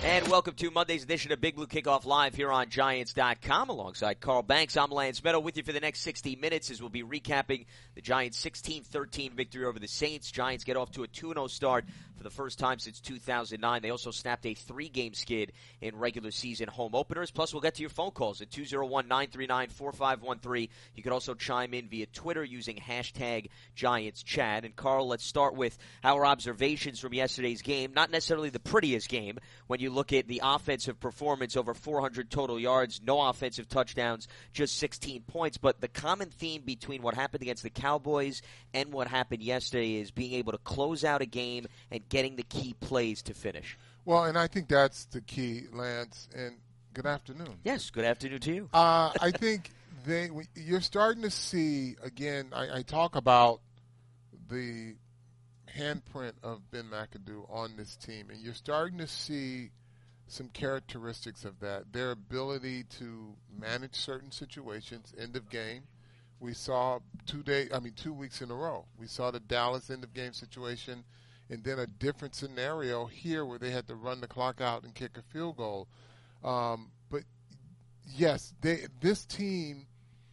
And welcome to Monday's edition of Big Blue Kickoff Live here on Giants.com. Alongside Carl Banks, I'm Lance Meadow with you for the next 60 minutes as we'll be recapping the Giants' 16-13 victory over the Saints. Giants get off to a 2-0 start for the first time since 2009. They also snapped a 3-game skid in regular season home openers. Plus, we'll get to your phone calls at 201-939-4513. You can also chime in via Twitter using hashtag GiantsChat. And Carl, let's start with our observations from yesterday's game. Not necessarily the prettiest game when you look at the offensive performance, over 400 total yards, no offensive touchdowns, just 16 points. But the common theme between what happened against the Cowboys and what happened yesterday is being able to close out a game and getting the key plays to finish. Well, and I think that's the key, Lance, and good afternoon. Yes, good afternoon to you. I think you're starting to see, again, I talk about the handprint of Ben McAdoo on this team, and you're starting to see some characteristics of that. Their ability to manage certain situations, end of game. We saw 2 weeks in a row. We saw the Dallas end of game situation, and then a different scenario here where they had to run the clock out and kick a field goal. But yes, this team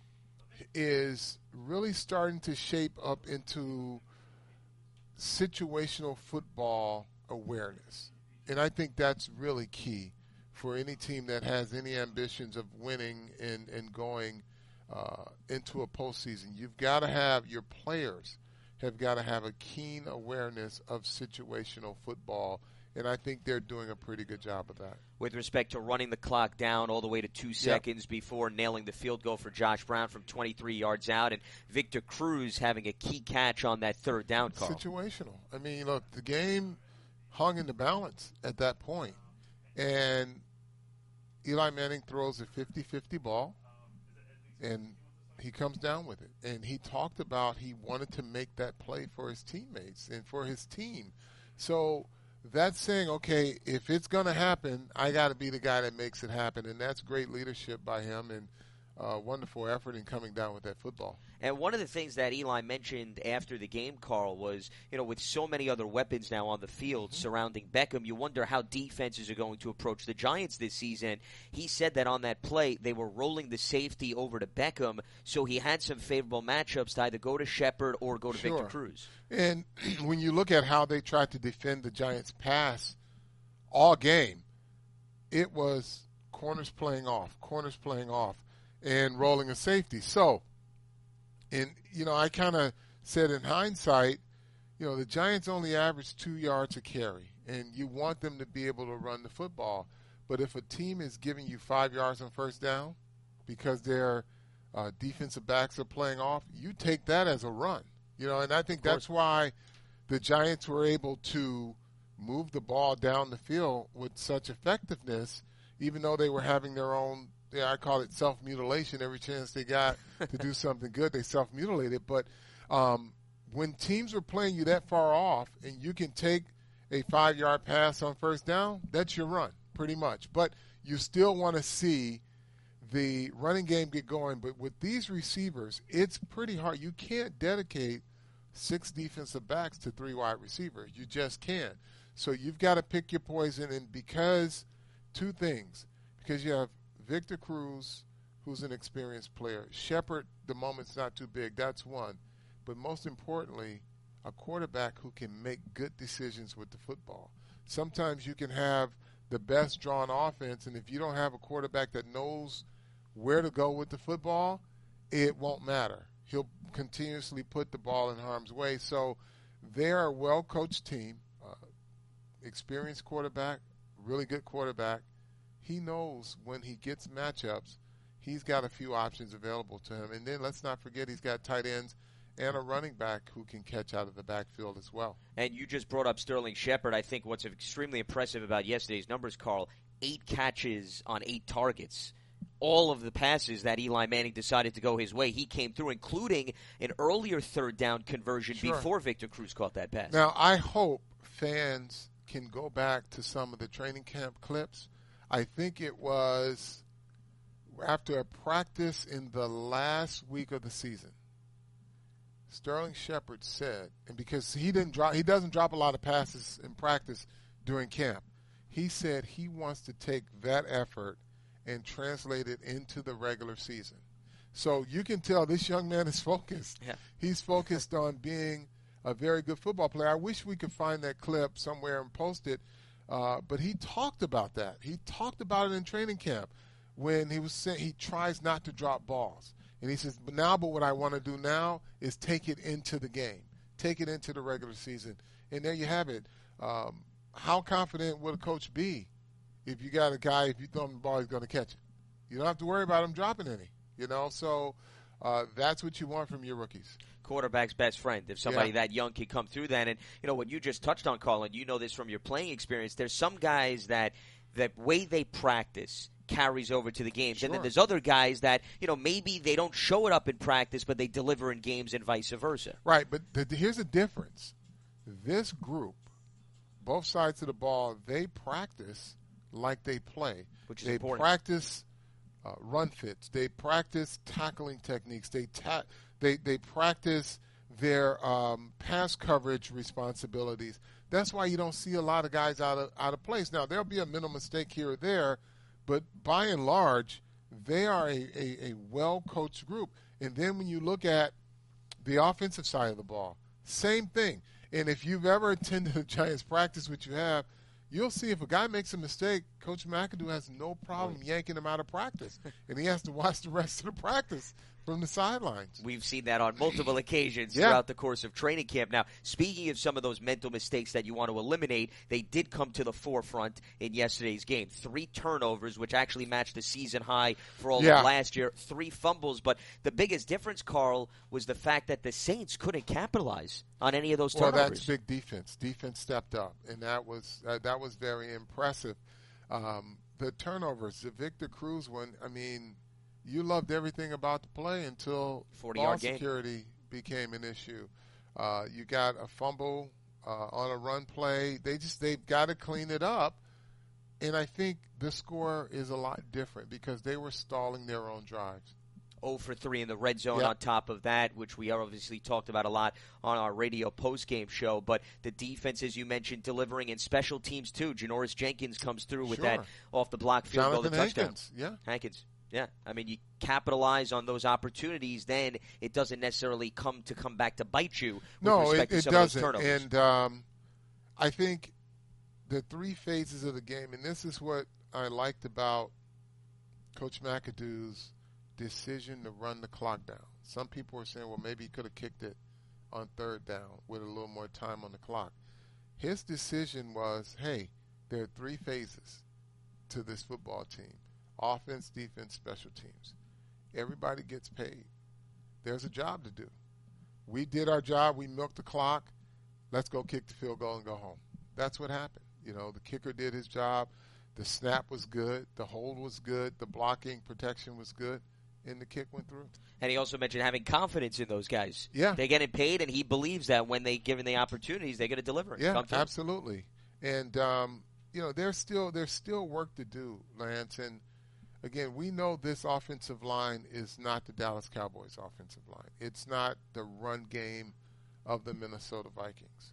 is really starting to shape up into situational football awareness. And I think that's really key for any team that has any ambitions of winning and going into a postseason. You've got to have your players have got to have a keen awareness of situational football, and I think they're doing a pretty good job of that. With respect to running the clock down all the way to 2 seconds before nailing the field goal for Josh Brown from 23 yards out, and Victor Cruz having a key catch on that third down call. Situational. I mean, look, the game hung in the balance at that point. And Eli Manning throws a 50-50 ball, and he comes down with it. And he talked about he wanted to make that play for his teammates and for his team. So that's saying, okay, if it's going to happen, I got to be the guy that makes it happen. And that's great leadership by him and wonderful effort in coming down with that football. And one of the things that Eli mentioned after the game, Carl, was, with so many other weapons now on the field surrounding Beckham, you wonder how defenses are going to approach the Giants this season. He said that on that play, they were rolling the safety over to Beckham, so he had some favorable matchups to either go to Shepard or go to Victor Cruz. And when you look at how they tried to defend the Giants' pass all game, it was corners playing off, and rolling a safety. So, and, I kind of said in hindsight, the Giants only average 2 yards a carry, and you want them to be able to run the football. But if a team is giving you 5 yards on first down because their defensive backs are playing off, you take that as a run. And I think that's why the Giants were able to move the ball down the field with such effectiveness, even though they were having their own, I call it self-mutilation. Every chance they got to do something good, they self-mutilated. But when teams are playing you that far off and you can take a 5-yard pass on first down, that's your run pretty much. But you still want to see the running game get going. But with these receivers, it's pretty hard. You can't dedicate 6 defensive backs to 3 wide receivers. You just can't. So you've got to pick your poison. And because two things, because you have Victor Cruz, who's an experienced player. Shepard, the moment's not too big. That's one. But most importantly, a quarterback who can make good decisions with the football. Sometimes you can have the best drawn offense, and if you don't have a quarterback that knows where to go with the football, it won't matter. He'll continuously put the ball in harm's way. So they're a well-coached team, experienced quarterback, really good quarterback. He knows when he gets matchups, he's got a few options available to him. And then let's not forget he's got tight ends and a running back who can catch out of the backfield as well. And you just brought up Sterling Shepard. I think what's extremely impressive about yesterday's numbers, Carl, 8 catches on 8 targets. All of the passes that Eli Manning decided to go his way, he came through, including an earlier third down conversion before Victor Cruz caught that pass. Now, I hope fans can go back to some of the training camp clips. I think it was after a practice in the last week of the season. Sterling Shepard said, and because he doesn't drop a lot of passes in practice during camp, He said he wants to take that effort and translate it into the regular season. So you can tell this young man is focused. Yeah. He's focused on being a very good football player. I wish we could find that clip somewhere and post it. But he talked about that. He talked about it in training camp when he was saying he tries not to drop balls. And he says, but what I want to do now is take it into the game, take it into the regular season. And there you have it. How confident would a coach be if you got a guy, if you throw him the ball, he's going to catch it? You don't have to worry about him dropping any, So that's what you want from your rookies. Quarterback's best friend, if somebody that young can come through that. And, what you just touched on, Colin, you know this from your playing experience. There's some guys that the way they practice carries over to the games. Sure. And then there's other guys that, maybe they don't show it up in practice, but they deliver in games and vice versa. Right, but here's the difference. This group, both sides of the ball, they practice like they play. Which is they important. Practice run fits. They practice tackling techniques. They practice their pass coverage responsibilities. That's why you don't see a lot of guys out of place. Now, there'll be a mental mistake here or there, but by and large, they are a well-coached group. And then when you look at the offensive side of the ball, same thing. And if you've ever attended a Giants practice, which you have, you'll see if a guy makes a mistake, Coach McAdoo has no problem yanking him out of practice. And he has to watch the rest of the practice from the sidelines. We've seen that on multiple occasions throughout the course of training camp. Now, speaking of some of those mental mistakes that you want to eliminate, they did come to the forefront in yesterday's game. 3 turnovers, which actually matched the season high for all of last year. 3 fumbles. But the biggest difference, Carl, was the fact that the Saints couldn't capitalize on any of those turnovers. Well, that's big defense. Defense stepped up, and that was very impressive. The turnovers, the Victor Cruz one, you loved everything about the play until ball security became an issue. You got a fumble on a run play. They've got to clean it up. And I think the score is a lot different because they were stalling their own drives. 0 for 3 in the red zone on top of that, which we obviously talked about a lot on our radio post-game show. But the defense, as you mentioned, delivering in special teams too. Janoris Jenkins comes through with that off-the-block field goal, the touchdown. Hankins. Yeah, you capitalize on those opportunities, then it doesn't necessarily come back to bite you with respect to some of those turnovers. And I think the 3 phases of the game, and this is what I liked about Coach McAdoo's decision to run the clock down. Some people were saying, well, maybe he could have kicked it on 3rd down with a little more time on the clock. His decision was, hey, there are 3 phases to this football team. Offense, defense, special teams. Everybody gets paid. There's a job to do. We did our job. We milked the clock. Let's go kick the field goal and go home. That's what happened. The kicker did his job. The snap was good. The hold was good. The blocking protection was good. And the kick went through. And he also mentioned having confidence in those guys. Yeah. They're getting paid, and he believes that when they given the opportunities, they're going to deliver. Yeah, absolutely. And, there's still work to do, Lance. And, again, we know this offensive line is not the Dallas Cowboys offensive line. It's not the run game of the Minnesota Vikings.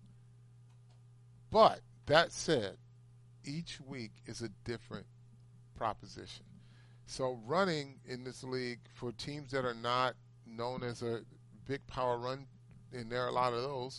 But that said, each week is a different proposition. So running in this league for teams that are not known as a big power run, and there are a lot of those,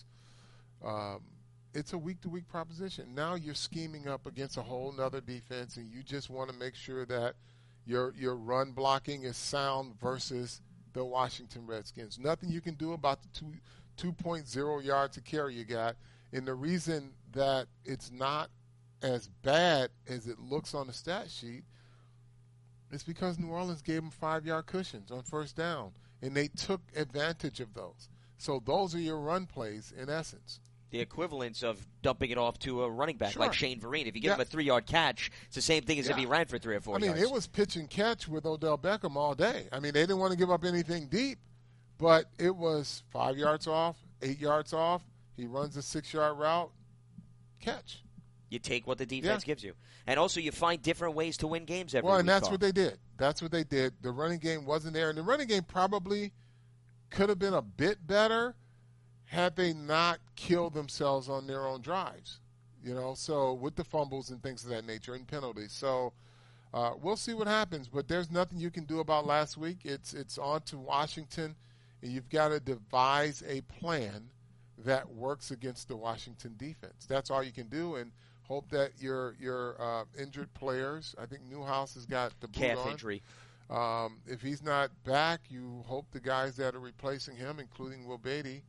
it's a week-to-week proposition. Now you're scheming up against a whole nother defense, and you just want to make sure that your run blocking is sound versus the Washington Redskins. Nothing you can do about the 2.0 yards a carry you got. And the reason that it's not as bad as it looks on the stat sheet is because New Orleans gave them 5-yard cushions on 1st down, and they took advantage of those. So those are your run plays in essence. The equivalence of dumping it off to a running back like Shane Vereen. If you give him a 3-yard catch, it's the same thing as if he ran for 3 or 4 yards. It was pitch and catch with Odell Beckham all day. They didn't want to give up anything deep, but it was 5 yards off, 8 yards off. He runs a 6-yard route, catch. You take what the defense gives you. And also you find different ways to win games every week. Well, and that's what they did. The running game wasn't there. And the running game probably could have been a bit better had they not killed themselves on their own drives. so with the fumbles and things of that nature and penalties. So we'll see what happens, but there's nothing you can do about last week. It's on to Washington, and you've got to devise a plan that works against the Washington defense. That's all you can do, and hope that your injured players, I think Newhouse has got the boot calf on. injury. If he's not back, you hope the guys that are replacing him, including Will Beatty,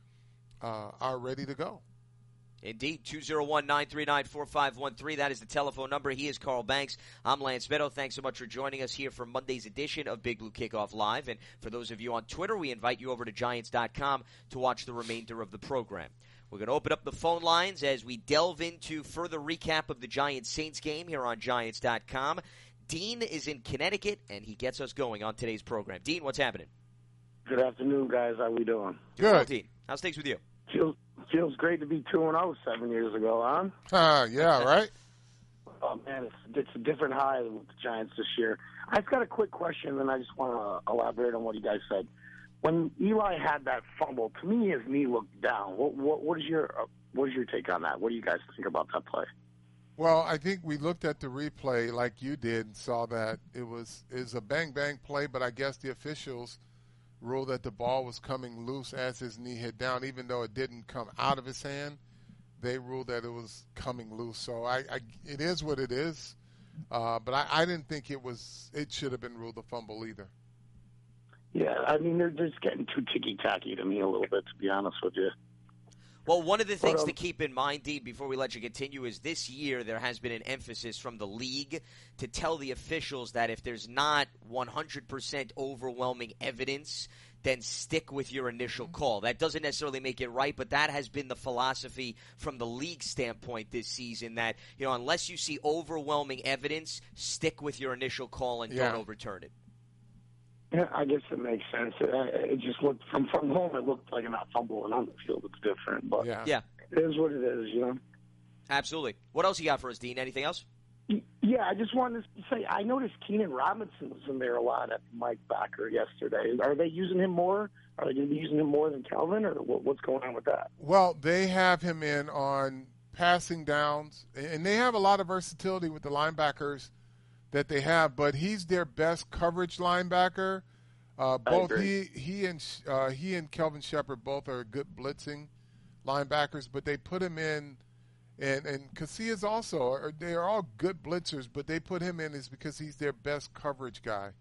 are ready to go. Indeed, 201-939-4513. That is the telephone number. He is Carl Banks. I'm Lance Meadow. Thanks so much for joining us here for Monday's edition of Big Blue Kickoff Live. And for those of you on Twitter, we invite you over to Giants.com to watch the remainder of the program. We're going to open up the phone lines as we delve into further recap of the Giants-Saints game here on Giants.com. Dean is in Connecticut, and he gets us going on today's program. Dean, what's happening? Good afternoon, guys. How we doing? Good. Well, Dean. How's things with you? Feels great to be 2-0 7 years ago, huh? Yeah, right? Oh, man, it's a different high with the Giants this year. I've got a quick question, and I just want to elaborate on what you guys said. When Eli had that fumble, to me, his knee looked down. What is your take on that? What do you guys think about that play? Well, I think we looked at the replay like you did and saw that it was a bang-bang play, but I guess the officials ruled that the ball was coming loose as his knee hit down, even though it didn't come out of his hand. They ruled that it was coming loose. So it is what it is. But I didn't think it should have been ruled a fumble either. Yeah, I mean, they're just getting too ticky-tacky to me a little bit, to be honest with you. Well, one of the things to keep in mind, Dean, before we let you continue, is this year there has been an emphasis from the league to tell the officials that if there's not 100% overwhelming evidence, then stick with your initial call. That doesn't necessarily make it right, but that has been the philosophy from the league standpoint this season, that unless you see overwhelming evidence, stick with your initial call and don't overturn it. Yeah, I guess it makes sense. It just looked from home. It looked like not fumbling on the field. It's different, but yeah, it is what it is. Absolutely. What else you got for us, Dean? Anything else? Yeah, I just wanted to say I noticed Keenan Robinson was in there a lot at Mike Backer yesterday. Are they using him more? Are they going to be using him more than Kelvin, or what's going on with that? Well, they have him in on passing downs, and they have a lot of versatility with the linebackers that they have, but he's their best coverage linebacker. Both he and Kelvin Shepard both are good blitzing linebackers, but they put him in, and Casillas also. They are all good blitzers, but they put him in is because he's their best coverage guy.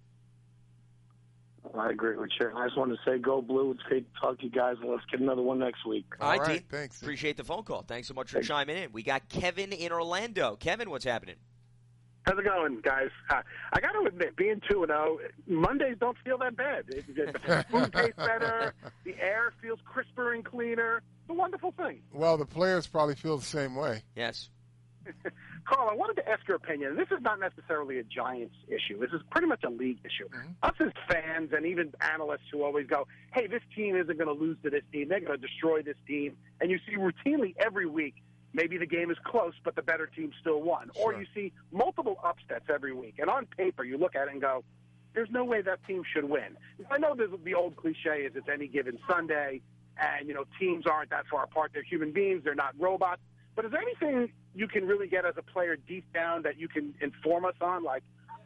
I agree with you. I just wanted to say, go Blue. It's great to talk to you guys, and let's get another one next week. All right, Dean. Thanks. Appreciate the phone call. Thanks so much for chiming in. We got Kevin in Orlando. Kevin, what's happening? How's it going, guys? I got to admit, being 2-0, Mondays don't feel that bad. The food tastes better. The air feels crisper and cleaner. It's a wonderful thing. Well, the players probably feel the same way. Yes. Carl, I wanted to ask your opinion. This is not necessarily a Giants issue. This is pretty much a league issue. Mm-hmm. Us as fans and even analysts who always go, hey, this team isn't going to lose to this team. They're going to destroy this team. And you see routinely every week, maybe the game is close, but the better team still won. Sure. Or you see multiple upsets every week. And on paper, you look at it and go, there's no way that team should win. I know the old cliche is it's any given Sunday, and, teams aren't that far apart. They're human beings. They're not robots. But is there anything you can really get as a player deep down that you can inform us on? Like,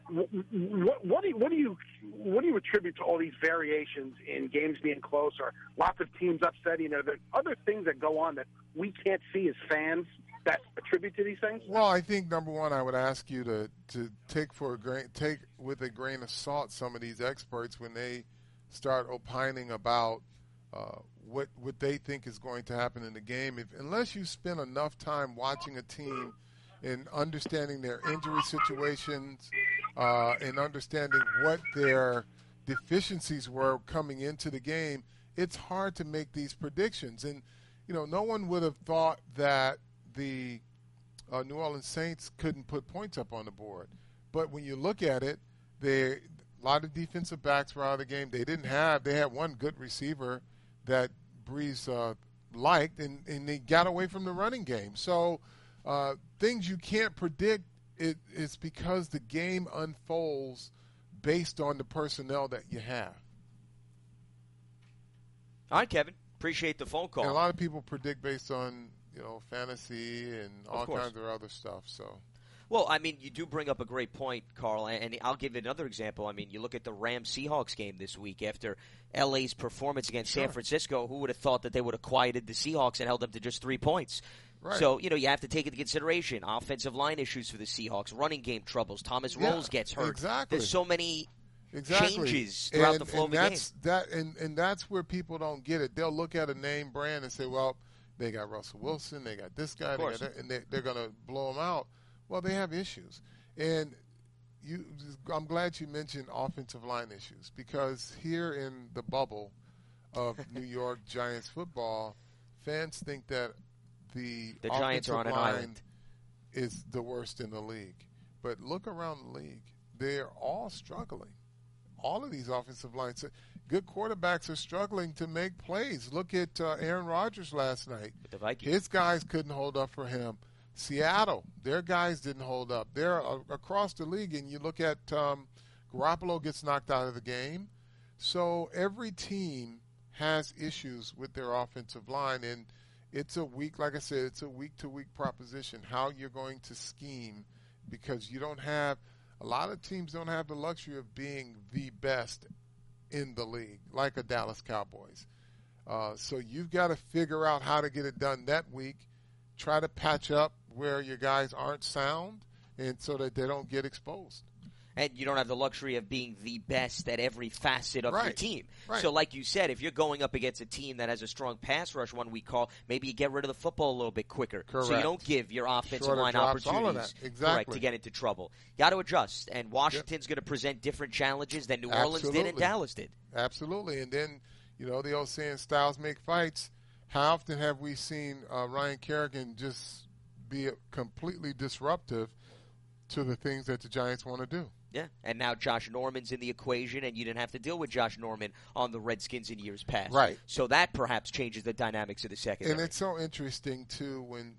what do you attribute to all these variations in games being close or lots of teams upsetting? Are there other things that go on that we can't see as fans that attribute to these things? Well, I think number one, I would ask you to take with a grain of salt some of these experts when they start opining about what they think is going to happen in the game. Unless you spend enough time watching a team and understanding their injury situations and understanding what their deficiencies were coming into the game, it's hard to make these predictions. And, no one would have thought that the New Orleans Saints couldn't put points up on the board. But when you look at it, a lot of defensive backs were out of the game. They had one good receiver that Breeze liked, and they got away from the running game. So things you can't predict, it's because the game unfolds based on the personnel that you have. All right, Kevin. Appreciate the phone call. And a lot of people predict based on fantasy and all kinds of other stuff. So. Well, I mean, you do bring up a great point, Carl, and I'll give you another example. I mean, you look at the Rams-Seahawks game this week after L.A.'s performance against San Francisco. Who would have thought that they would have quieted the Seahawks and held them to just 3 points? Right. So, you have to take into consideration offensive line issues for the Seahawks, running game troubles. Thomas Rolls gets hurt. Exactly. There's so many changes throughout the flow of the game. And that's where people don't get it. They'll look at a name brand and say, well, they got Russell Wilson, they got this guy, and they're going to blow them out. Well, they have issues. And I'm glad you mentioned offensive line issues, because here in the bubble of New York Giants football, fans think that the Giants are on an island is the worst in the league. But look around the league. They're all struggling. All of these offensive lines. Good quarterbacks are struggling to make plays. Look at Aaron Rodgers last night. With the Vikings. His guys couldn't hold up for him. Seattle, their guys didn't hold up. They're across the league, and you look at Garoppolo gets knocked out of the game. So every team has issues with their offensive line, and it's a week, like I said, it's a week-to-week proposition, how you're going to scheme, because you don't have – a lot of teams don't have the luxury of being the best in the league, like a Dallas Cowboys. So you've got to figure out how to get it done that week, try to patch up where your guys aren't sound, and so that they don't get exposed. And you don't have the luxury of being the best at every facet of your team. Right. So like you said, if you're going up against a team that has a strong pass rush, one we call, maybe you get rid of the football a little bit quicker. Correct. So you don't give your offensive Shorter line drops, all of opportunities that. Exactly. to get into trouble. Got to adjust. And Washington's going to present different challenges than New Orleans did and Dallas did. Absolutely. And then, the old saying, styles make fights. How often have we seen Ryan Kerrigan just be completely disruptive to the things that the Giants want to do? Yeah, and now Josh Norman's in the equation, and you didn't have to deal with Josh Norman on the Redskins in years past. Right. So that perhaps changes the dynamics of the secondary. And it's so interesting, too, when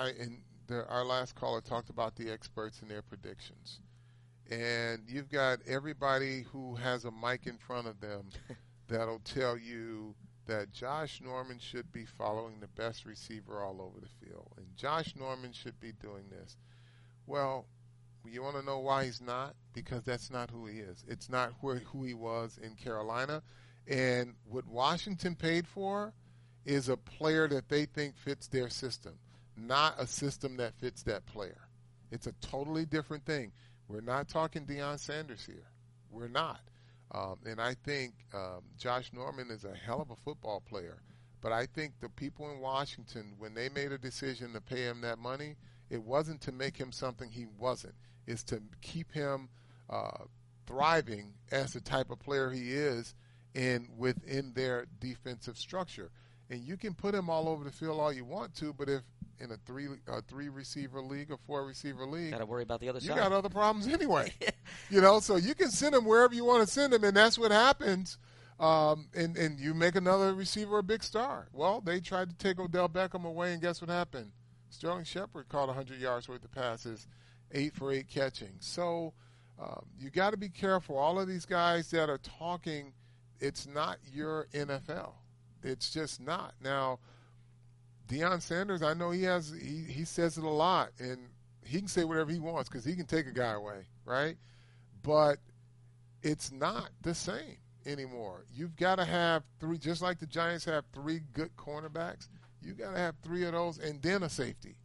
our last caller talked about the experts and their predictions. And you've got everybody who has a mic in front of them that'll tell you that Josh Norman should be following the best receiver all over the field, and Josh Norman should be doing this. Well, you want to know why he's not? Because that's not who he is. It's not who he was in Carolina. And what Washington paid for is a player that they think fits their system, not a system that fits that player. It's a totally different thing. We're not talking Deion Sanders here. We're not. And I think Josh Norman is a hell of a football player. But I think the people in Washington, when they made a decision to pay him that money, it wasn't to make him something he wasn't. It's to keep him thriving as the type of player he is and within their defensive structure. And you can put him all over the field all you want to, but if in a three receiver league, a 4 receiver league, got to worry about the other side. You got other problems anyway. So you can send him wherever you want to send him, and that's what happens. And you make another receiver a big star. Well, they tried to take Odell Beckham away, and guess what happened? Sterling Shepard caught 100 yards worth of passes, 8 for 8 catching. So you got to be careful. All of these guys that are talking, it's not your NFL. It's just not. Now, Deion Sanders, I know he says it a lot, and he can say whatever he wants because he can take a guy away, right? But it's not the same anymore. You've got to have 3, just like the Giants have 3 good cornerbacks. You got to have 3 of those and then a safety.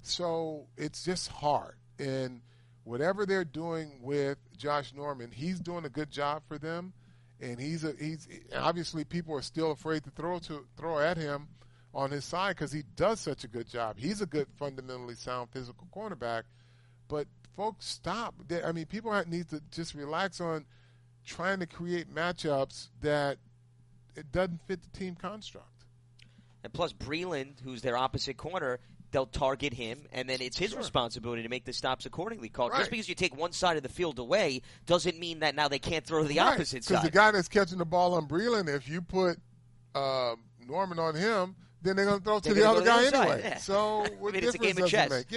So it's just hard. And whatever they're doing with Josh Norman, he's doing a good job for them. And he's obviously people are still afraid to throw at him on his side because he does such a good job. He's a good, fundamentally sound physical cornerback. But folks, stop. People need to just relax on trying to create matchups that it doesn't fit the team construct. And plus, Breland, who's their opposite corner, they'll target him, and then it's his responsibility to make the stops accordingly. Right. Just because you take one side of the field away doesn't mean that now they can't throw the opposite side. Because the guy that's catching the ball on Breland, if you put Norman on him, then they're going to throw to the other guy anyway. Yeah. So what difference it's a game does of chess. it make? Yeah.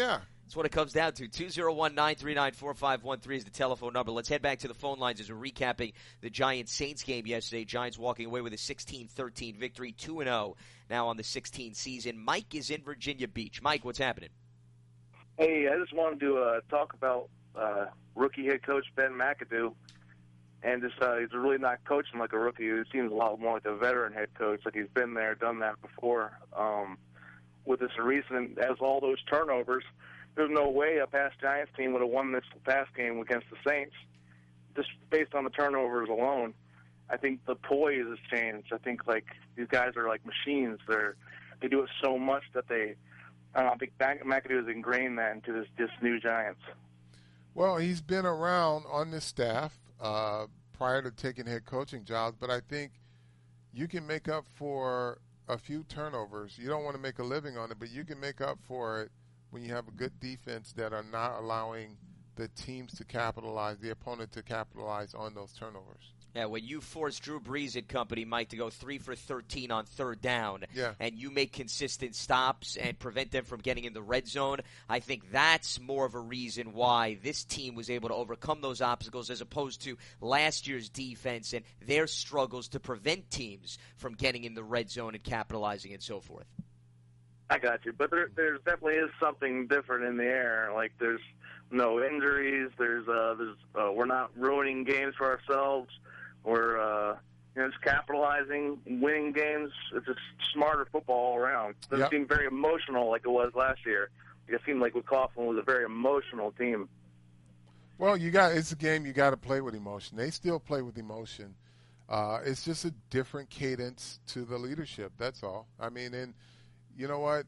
That's what it comes down to. 201-939-4513 is the telephone number. Let's head back to the phone lines as we're recapping the Giants-Saints game yesterday. Giants walking away with a 16-13 victory, 2-0 now on the 16th season. Mike is in Virginia Beach. Mike, what's happening? Hey, I just wanted to talk about rookie head coach Ben McAdoo. And just he's really not coaching like a rookie. He seems a lot more like a veteran head coach, like he's been there, done that before. With this recent, as all those turnovers, there's no way a past Giants team would have won this past game against the Saints, just based on the turnovers alone. I think the poise has changed. I think like these guys are like machines. They do it so much that I think McAdoo has ingrained that into this new Giants. Well, he's been around on this staff prior to taking head coaching jobs, but I think you can make up for a few turnovers. You don't want to make a living on it, but you can make up for it when you have a good defense that are not allowing the teams to capitalize, the opponent to capitalize on those turnovers. Yeah, when you force Drew Brees and company, Mike, to go 3 for 13 on third down, and you make consistent stops and prevent them from getting in the red zone, I think that's more of a reason why this team was able to overcome those obstacles as opposed to last year's defense and their struggles to prevent teams from getting in the red zone and capitalizing and so forth. I got you, but there definitely is something different in the air. Like there's no injuries. We're not ruining games for ourselves. We're just capitalizing, winning games. It's just smarter football all around. It doesn't seem very emotional like it was last year. It seemed like with Coughlin was a very emotional team. Well, it's a game you got to play with emotion. They still play with emotion. It's just a different cadence to the leadership. That's all. I mean, and you know what?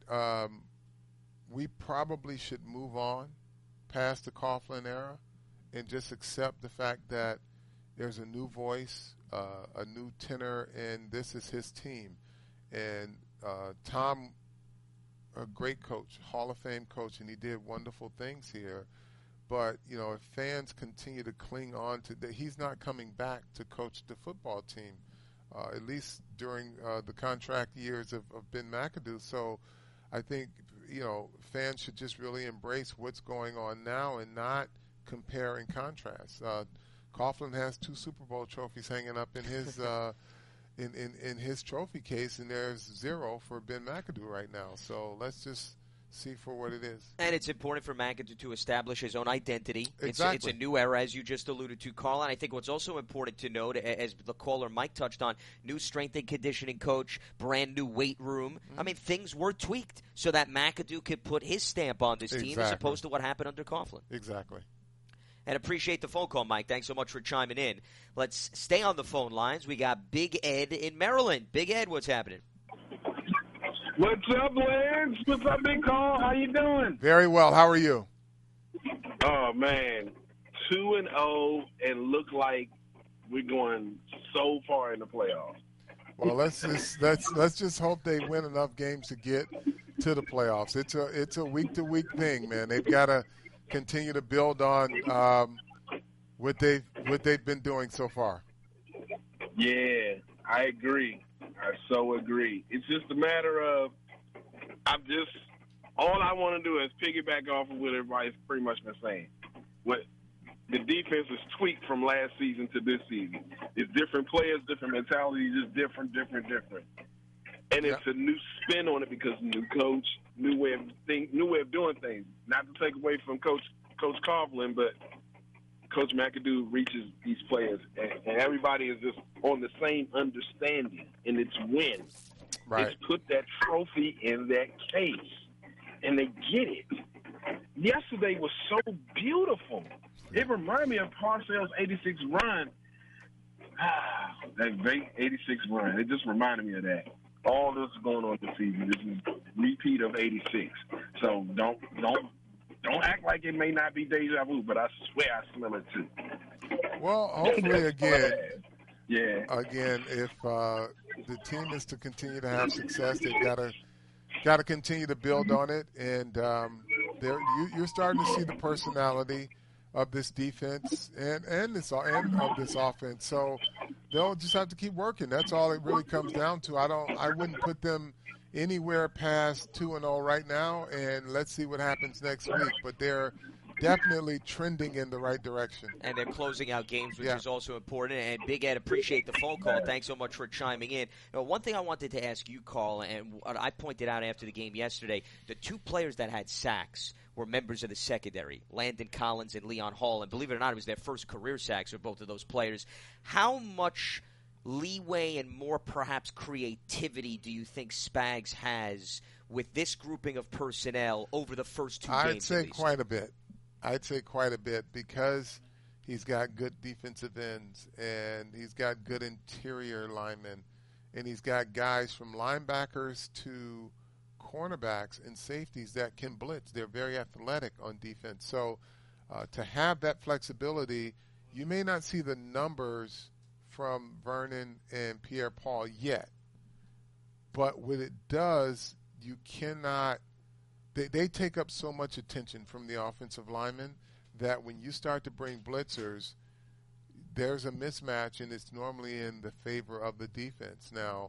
We probably should move on past the Coughlin era and just accept the fact that there's a new voice, a new tenor, and this is his team. And Tom, a great coach, Hall of Fame coach, and he did wonderful things here. But, if fans continue to cling on to that, he's not coming back to coach the football team, at least during the contract years of Ben McAdoo. So I think, fans should just really embrace what's going on now and not compare and contrast. Coughlin has 2 Super Bowl trophies hanging up in his in his trophy case, and there's 0 for Ben McAdoo right now. So let's just see for what it is. And it's important for McAdoo to establish his own identity. Exactly. It's a new era, as you just alluded to, Carl. And I think what's also important to note, as the caller Mike touched on, new strength and conditioning coach, brand new weight room. Mm-hmm. I mean, things were tweaked so that McAdoo could put his stamp on this team as opposed to what happened under Coughlin. Exactly. And appreciate the phone call, Mike. Thanks so much for chiming in. Let's stay on the phone lines. We got Big Ed in Maryland. Big Ed, what's happening? What's up, Lance? What's up, Big Carl? How you doing? Very well. How are you? Oh, man. 2-0 and look like we're going so far in the playoffs. Well, let's just hope they win enough games to get to the playoffs. It's a week-to-week thing, man. They've got to continue to build on what they've been doing so far. Yeah, I agree. I so agree. It's just a matter of all I want to do is piggyback off of what everybody's pretty much been saying. What the defense is tweaked from last season to this season. It's different players, different mentalities, just different. And it's a new spin on it because new coach, new way of doing things. Not to take away from Coach Coughlin, but Coach McAdoo reaches these players, and everybody is just on the same understanding, and it's win. Right. It's put that trophy in that case, and they get it. Yesterday was so beautiful. It reminded me of Parcells' 86 run. That great 86 run. It just reminded me of that. All this is going on this season. This is a repeat of 86. So don't act like it may not be deja vu, but I swear I smell it too. Well, hopefully again, if the team is to continue to have success, they've got to continue to build on it, and you're starting to see the personality of this defense and of this offense. So they'll just have to keep working. That's all it really comes down to. I wouldn't put them anywhere past 2-0 right now, and let's see what happens next week. But they're definitely trending in the right direction. And they're closing out games, which Yeah. is also important. And Big Ed, appreciate the phone call. Thanks so much for chiming in. One thing I wanted to ask you, Carl, and what I pointed out after the game yesterday, the two players that had sacks were members of the secondary, Landon Collins and Leon Hall. And believe it or not, it was their first career sacks for both of those players. How much leeway and more perhaps creativity do you think Spags has with this grouping of personnel over the first two games? I'd say quite a bit. I'd say quite a bit because he's got good defensive ends and he's got good interior linemen and he's got guys from linebackers to cornerbacks and safeties that can blitz. They're very athletic on defense. So to have that flexibility, you may not see the numbers from Vernon and Pierre-Paul yet. But what it does, you cannot – they take up so much attention from the offensive linemen that when you start to bring blitzers, there's a mismatch, and it's normally in the favor of the defense. Now,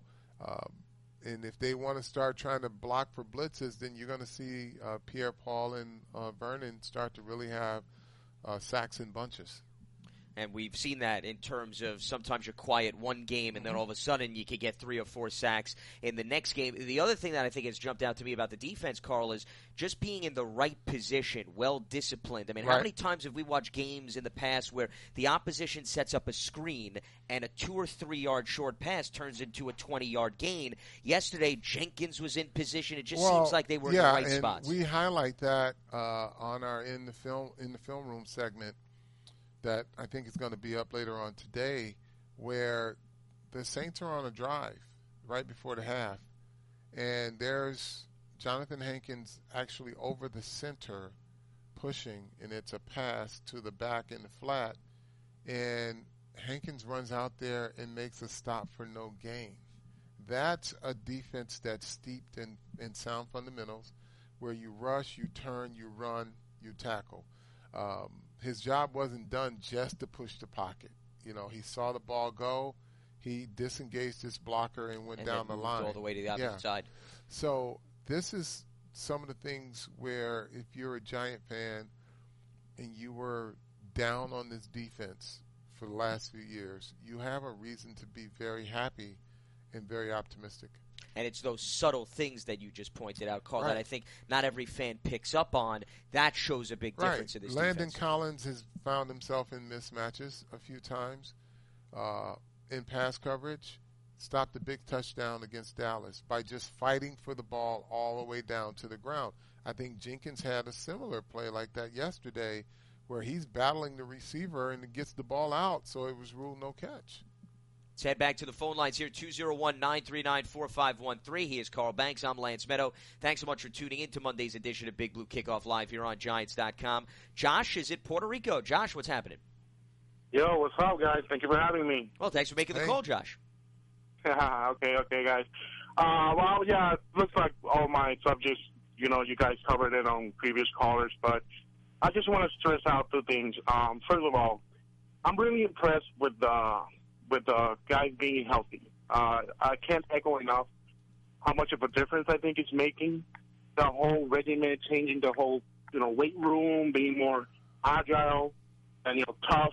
and if they want to start trying to block for blitzes, then you're going to see Pierre-Paul and Vernon start to really have sacks in bunches. And we've seen that in terms of sometimes you're quiet one game and then all of a sudden you could get 3 or 4 sacks in the next game. The other thing that I think has jumped out to me about the defense, Carl, is just being in the right position, well-disciplined. I mean, how many times have we watched games in the past where the opposition sets up a screen and a 2 or 3 yard short pass turns into a 20-yard gain? Yesterday, Jenkins was in position. It just seems like they were in the right spots. We highlight that on our in the film room segment that I think is going to be up later on today, where the Saints are on a drive right before the half, and there's Jonathan Hankins actually over the center pushing, and it's a pass to the back in the flat, and Hankins runs out there and makes a stop for no gain. That's a defense that's steeped in sound fundamentals, where you rush, you turn, you run, you tackle. His job wasn't done just to push the pocket. You know, he saw the ball go, he disengaged his blocker and went down the line. All the way to the opposite side. So this is some of the things where if you're a Giant fan and you were down on this defense for the last few years, you have a reason to be very happy and very optimistic. And it's those subtle things that you just pointed out, Carl, that I think not every fan picks up on. That shows a big difference in this Landon defense. Collins has found himself in mismatches a few times in pass coverage. Stopped a big touchdown against Dallas by just fighting for the ball all the way down to the ground. I think Jenkins had a similar play like that yesterday where he's battling the receiver and it gets the ball out, so it was ruled no catch. Let's head back to the phone lines here, 201-939-4513. He is Carl Banks. I'm Lance Meadow. Thanks so much for tuning in to Monday's edition of Big Blue Kickoff Live here on Giants.com. Josh is in Puerto Rico. Josh, what's happening? Yo, what's up, guys? Thank you for having me. Well, thanks for making the call, Josh. Okay, guys. Well, yeah, it looks like all my subjects, you guys covered it on previous callers, but I just want to stress out 2 things. First of all, I'm really impressed with the guys being healthy. I can't echo enough how much of a difference I think it's making. The whole regimen, changing the whole, weight room, being more agile and, tough.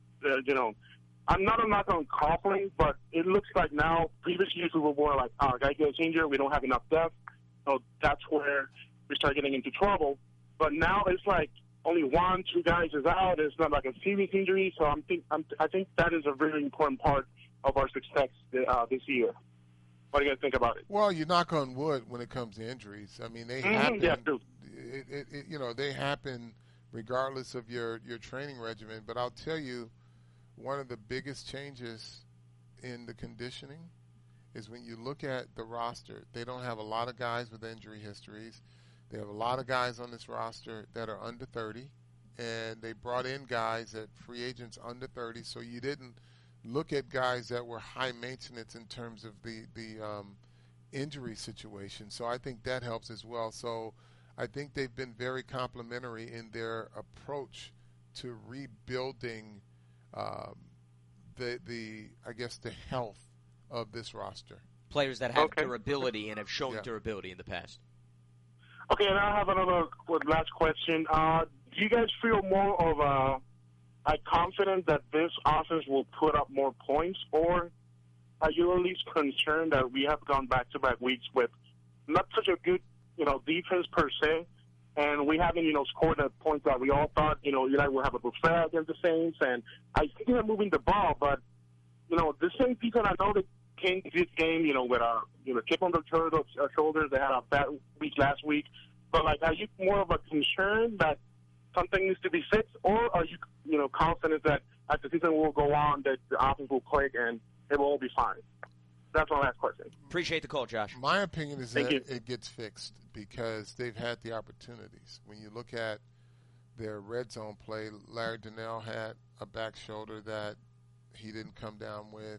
I'm not a knock on Coughlin, but it looks like now, previous years we were more like, our guy gets injured, we don't have enough depth. So that's where we start getting into trouble. But now it's like only 1, 2 guys is out. It's not like a serious injury. So I think that is a really important part of our success this year. What do you guys think about it? Well, you knock on wood when it comes to injuries. I mean, they happen. Yeah, too. They happen regardless of your training regimen. But I'll tell you, one of the biggest changes in the conditioning is when you look at the roster. They don't have a lot of guys with injury histories. They have a lot of guys on this roster that are under 30, and they brought in guys at free agents under 30, so you didn't look at guys that were high maintenance in terms of the injury situation. So I think that helps as well. So I think they've been very complimentary in their approach to rebuilding the health of this roster. Players that have durability and have shown durability in the past. Okay, and I have another last question. Do you guys feel more of confident that this offense will put up more points, or are you at least concerned that we have gone back-to-back weeks with not such a good, defense per se, and we haven't, scored the points that we all thought, Eli will have a buffet against the Saints, and I think they're moving the ball, but, the Saints defense, I know they came to this game, with a chip on their shoulders. They had a bad week last week, but, are you more of a concern that something needs to be fixed, or are you, confident that as the season will go on, that the offense will click and it will all be fine? That's my last question. Appreciate the call, Josh. My opinion is that it gets fixed because they've had the opportunities. When you look at their red zone play, Larry Donnell had a back shoulder that he didn't come down with.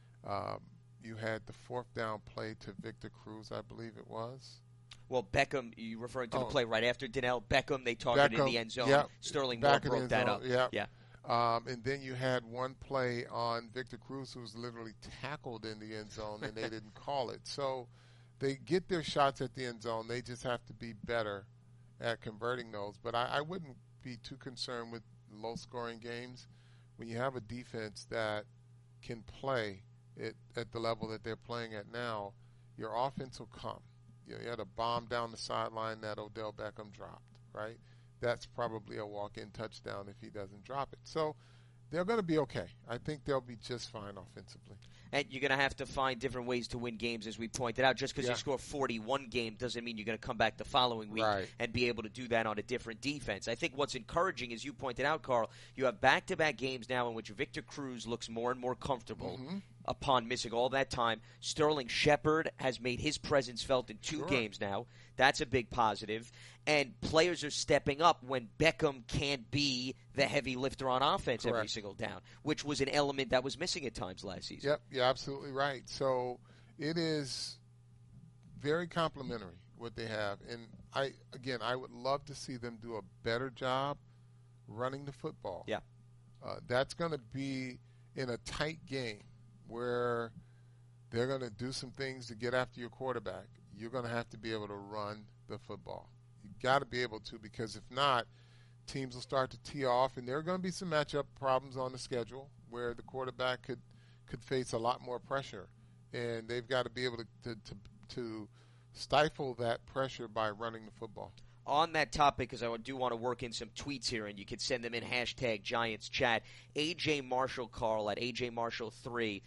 You had the fourth down play to Victor Cruz, I believe it was. Well, Beckham, you referring to the play right after Donnell. Beckham, they targeted in the end zone. Yep. Sterling Moore broke that up. Yep. Yeah. And then you had one play on Victor Cruz who was literally tackled in the end zone, and they didn't call it. So they get their shots at the end zone. They just have to be better at converting those. But I wouldn't be too concerned with low-scoring games. When you have a defense that can play it at the level that they're playing at now, your offense will come. You had a bomb down the sideline that Odell Beckham dropped, right? That's probably a walk-in touchdown if he doesn't drop it. So they're going to be okay. I think they'll be just fine offensively. And you're going to have to find different ways to win games, as we pointed out. Just because you score 41 game doesn't mean you're going to come back the following week and be able to do that on a different defense. I think what's encouraging, as you pointed out, Carl, you have back-to-back games now in which Victor Cruz looks more and more comfortable upon missing all that time. Sterling Shepard has made his presence felt in two games now. That's a big positive. And players are stepping up when Beckham can't be the heavy lifter on offense every single down, which was an element that was missing at times last season. Yep, you're absolutely right. So it is very complimentary what they have. And I would love to see them do a better job running the football. Yeah. That's going to be in a tight game where they're going to do some things to get after your quarterback. You're going to have to be able to run the football. You've got to be able to, because if not, teams will start to tee off, and there are going to be some matchup problems on the schedule where the quarterback could face a lot more pressure, and they've got to be able to stifle that pressure by running the football. On that topic, because I do want to work in some tweets here, and you can send them in #GiantsChat. A.J. Marshall, Carl, at AJ Marshall 3.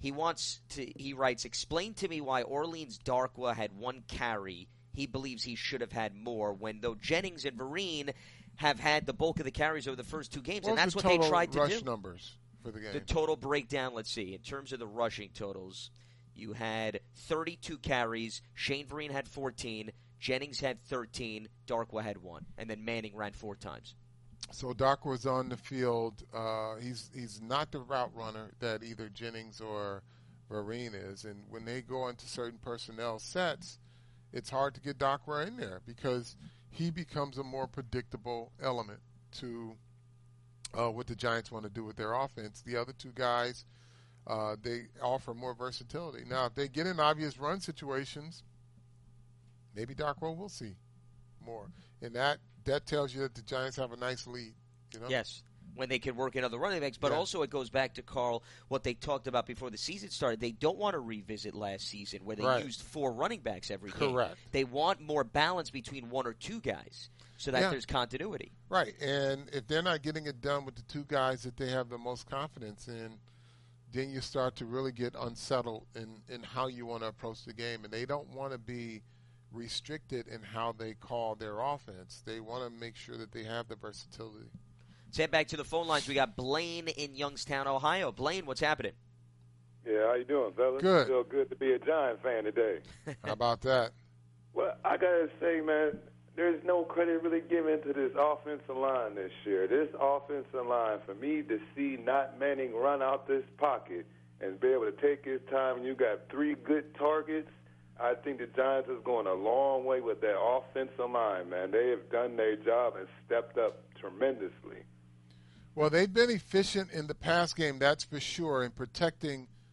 He writes, explain to me why Orleans Darkwa had one carry. He believes he should have had more, when though Jennings and Vereen have had the bulk of the carries over the first two games, and that's what they tried to do. Rush numbers for the game. The total breakdown, let's see. In terms of the rushing totals, you had 32 carries. Shane Vereen had 14. Jennings had 13. Darkwa had 1. And then Manning ran 4 times. So Darkwa's on the field. He's not the route runner that either Jennings or Vereen is. And when they go into certain personnel sets, it's hard to get Darkwa in there because he becomes a more predictable element to what the Giants want to do with their offense. The other two guys, they offer more versatility. Now, if they get in obvious run situations, maybe Darkwa will see more. And that tells you that the Giants have a nice lead. You know? Yes, when they can work in other running backs. But also it goes back to, Carl, what they talked about before the season started. They don't want to revisit last season where they used 4 running backs every game. Correct. They want more balance between 1 or 2 guys so that there's continuity. Right, and if they're not getting it done with the 2 guys that they have the most confidence in, then you start to really get unsettled in how you want to approach the game. And they don't want to be restricted in how they call their offense. They want to make sure that they have the versatility. Let's head back to the phone lines. We got Blaine in Youngstown, Ohio. Blaine, what's happening? Yeah, how you doing, fellas? Good. Feel good to be a Giant fan today. How about that? Well, I got to say, man, there's no credit really given to this offensive line this year. This offensive line, for me to see not Manning run out this pocket and be able to take his time, and you got 3 good targets, I think the Giants is going a long way with their offensive line, man. They have done their job and stepped up tremendously. Well, they've been efficient in the pass game, that's for sure, in protecting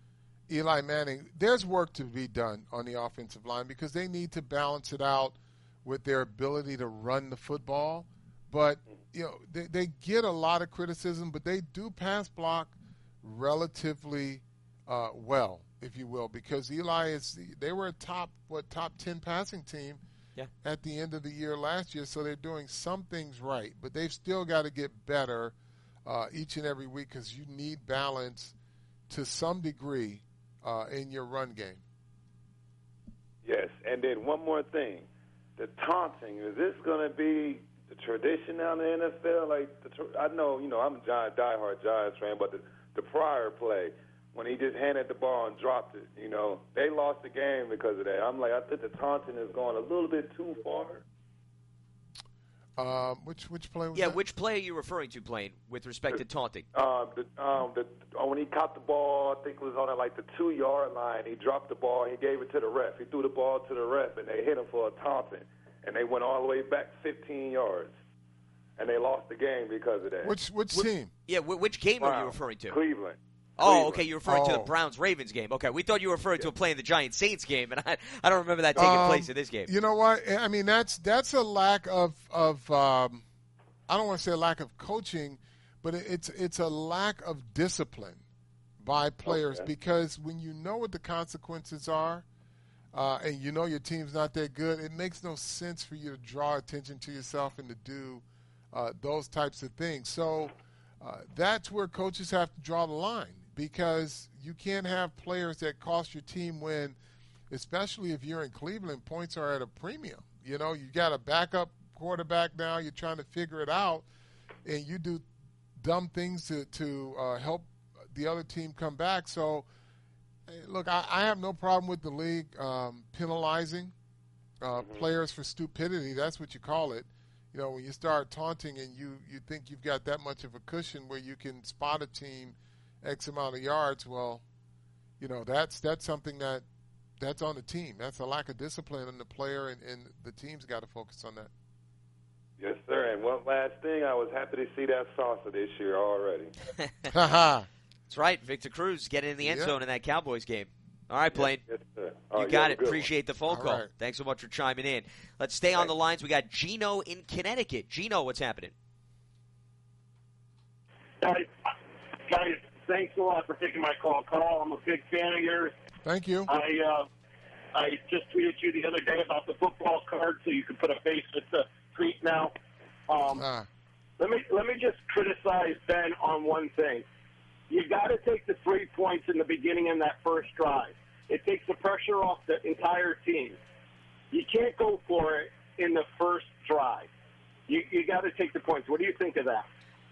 Eli Manning, there's work to be done on the offensive line because they need to balance it out with their ability to run the football. But, they get a lot of criticism, but they do pass block relatively well, if you will, because Eli they were a top 10 passing team at the end of the year last year, so they're doing some things right. But they've still got to get better each and every week because you need balance to some degree in your run game. Yes, and then one more thing. The taunting, is this going to be the tradition now in the NFL? I know, I'm a diehard Giants fan, but the prior play, when he just handed the ball and dropped it, they lost the game because of that. I'm like, I think the taunting is going a little bit too far. Which play was that? Which play are you referring to, Blaine, with respect to taunting? When he caught the ball, I think it was on the 2-yard line. He dropped the ball. He gave it to the ref. He threw the ball to the ref, and they hit him for a taunting. And they went all the way back 15 yards. And they lost the game because of that. Which team? Yeah, which game are you referring to? Cleveland. Oh, okay, you're referring to the Browns-Ravens game. Okay, we thought you were referring to a play in the Giants-Saints game, and I don't remember that taking place in this game. You know what? I mean, that's a lack of I don't want to say a lack of coaching, but it's a lack of discipline by players because when you know what the consequences are and you know your team's not that good, it makes no sense for you to draw attention to yourself and to do those types of things. So that's where coaches have to draw the line because you can't have players that cost your team when, especially if you're in Cleveland, points are at a premium. You got a backup quarterback now. You're trying to figure it out, and you do dumb things to help the other team come back. So, look, I have no problem with the league penalizing players for stupidity. That's what you call it. When you start taunting and you think you've got that much of a cushion where you can spot a team X amount of yards, well, that's something that's on the team. That's a lack of discipline in the player, and the team's got to focus on that. Yes, sir. And one last thing, I was happy to see that salsa this year already. That's right. Victor Cruz getting in the end zone in that Cowboys game. All right, Blaine. Yes, sir. You got it. Appreciate the phone call. Right. Thanks so much for chiming in. Let's stay on the lines. We got Gino in Connecticut. Gino, what's happening? Guys, thanks a lot for taking my call. Carl, I'm a big fan of yours. Thank you. I just tweeted you the other day about the football card, so you can put a face with the tweet now. Let me just criticize Ben on one thing. You got to take the 3 points in the beginning in that first drive. It takes the pressure off the entire team. You can't go for it in the first drive. You got to take the points. What do you think of that?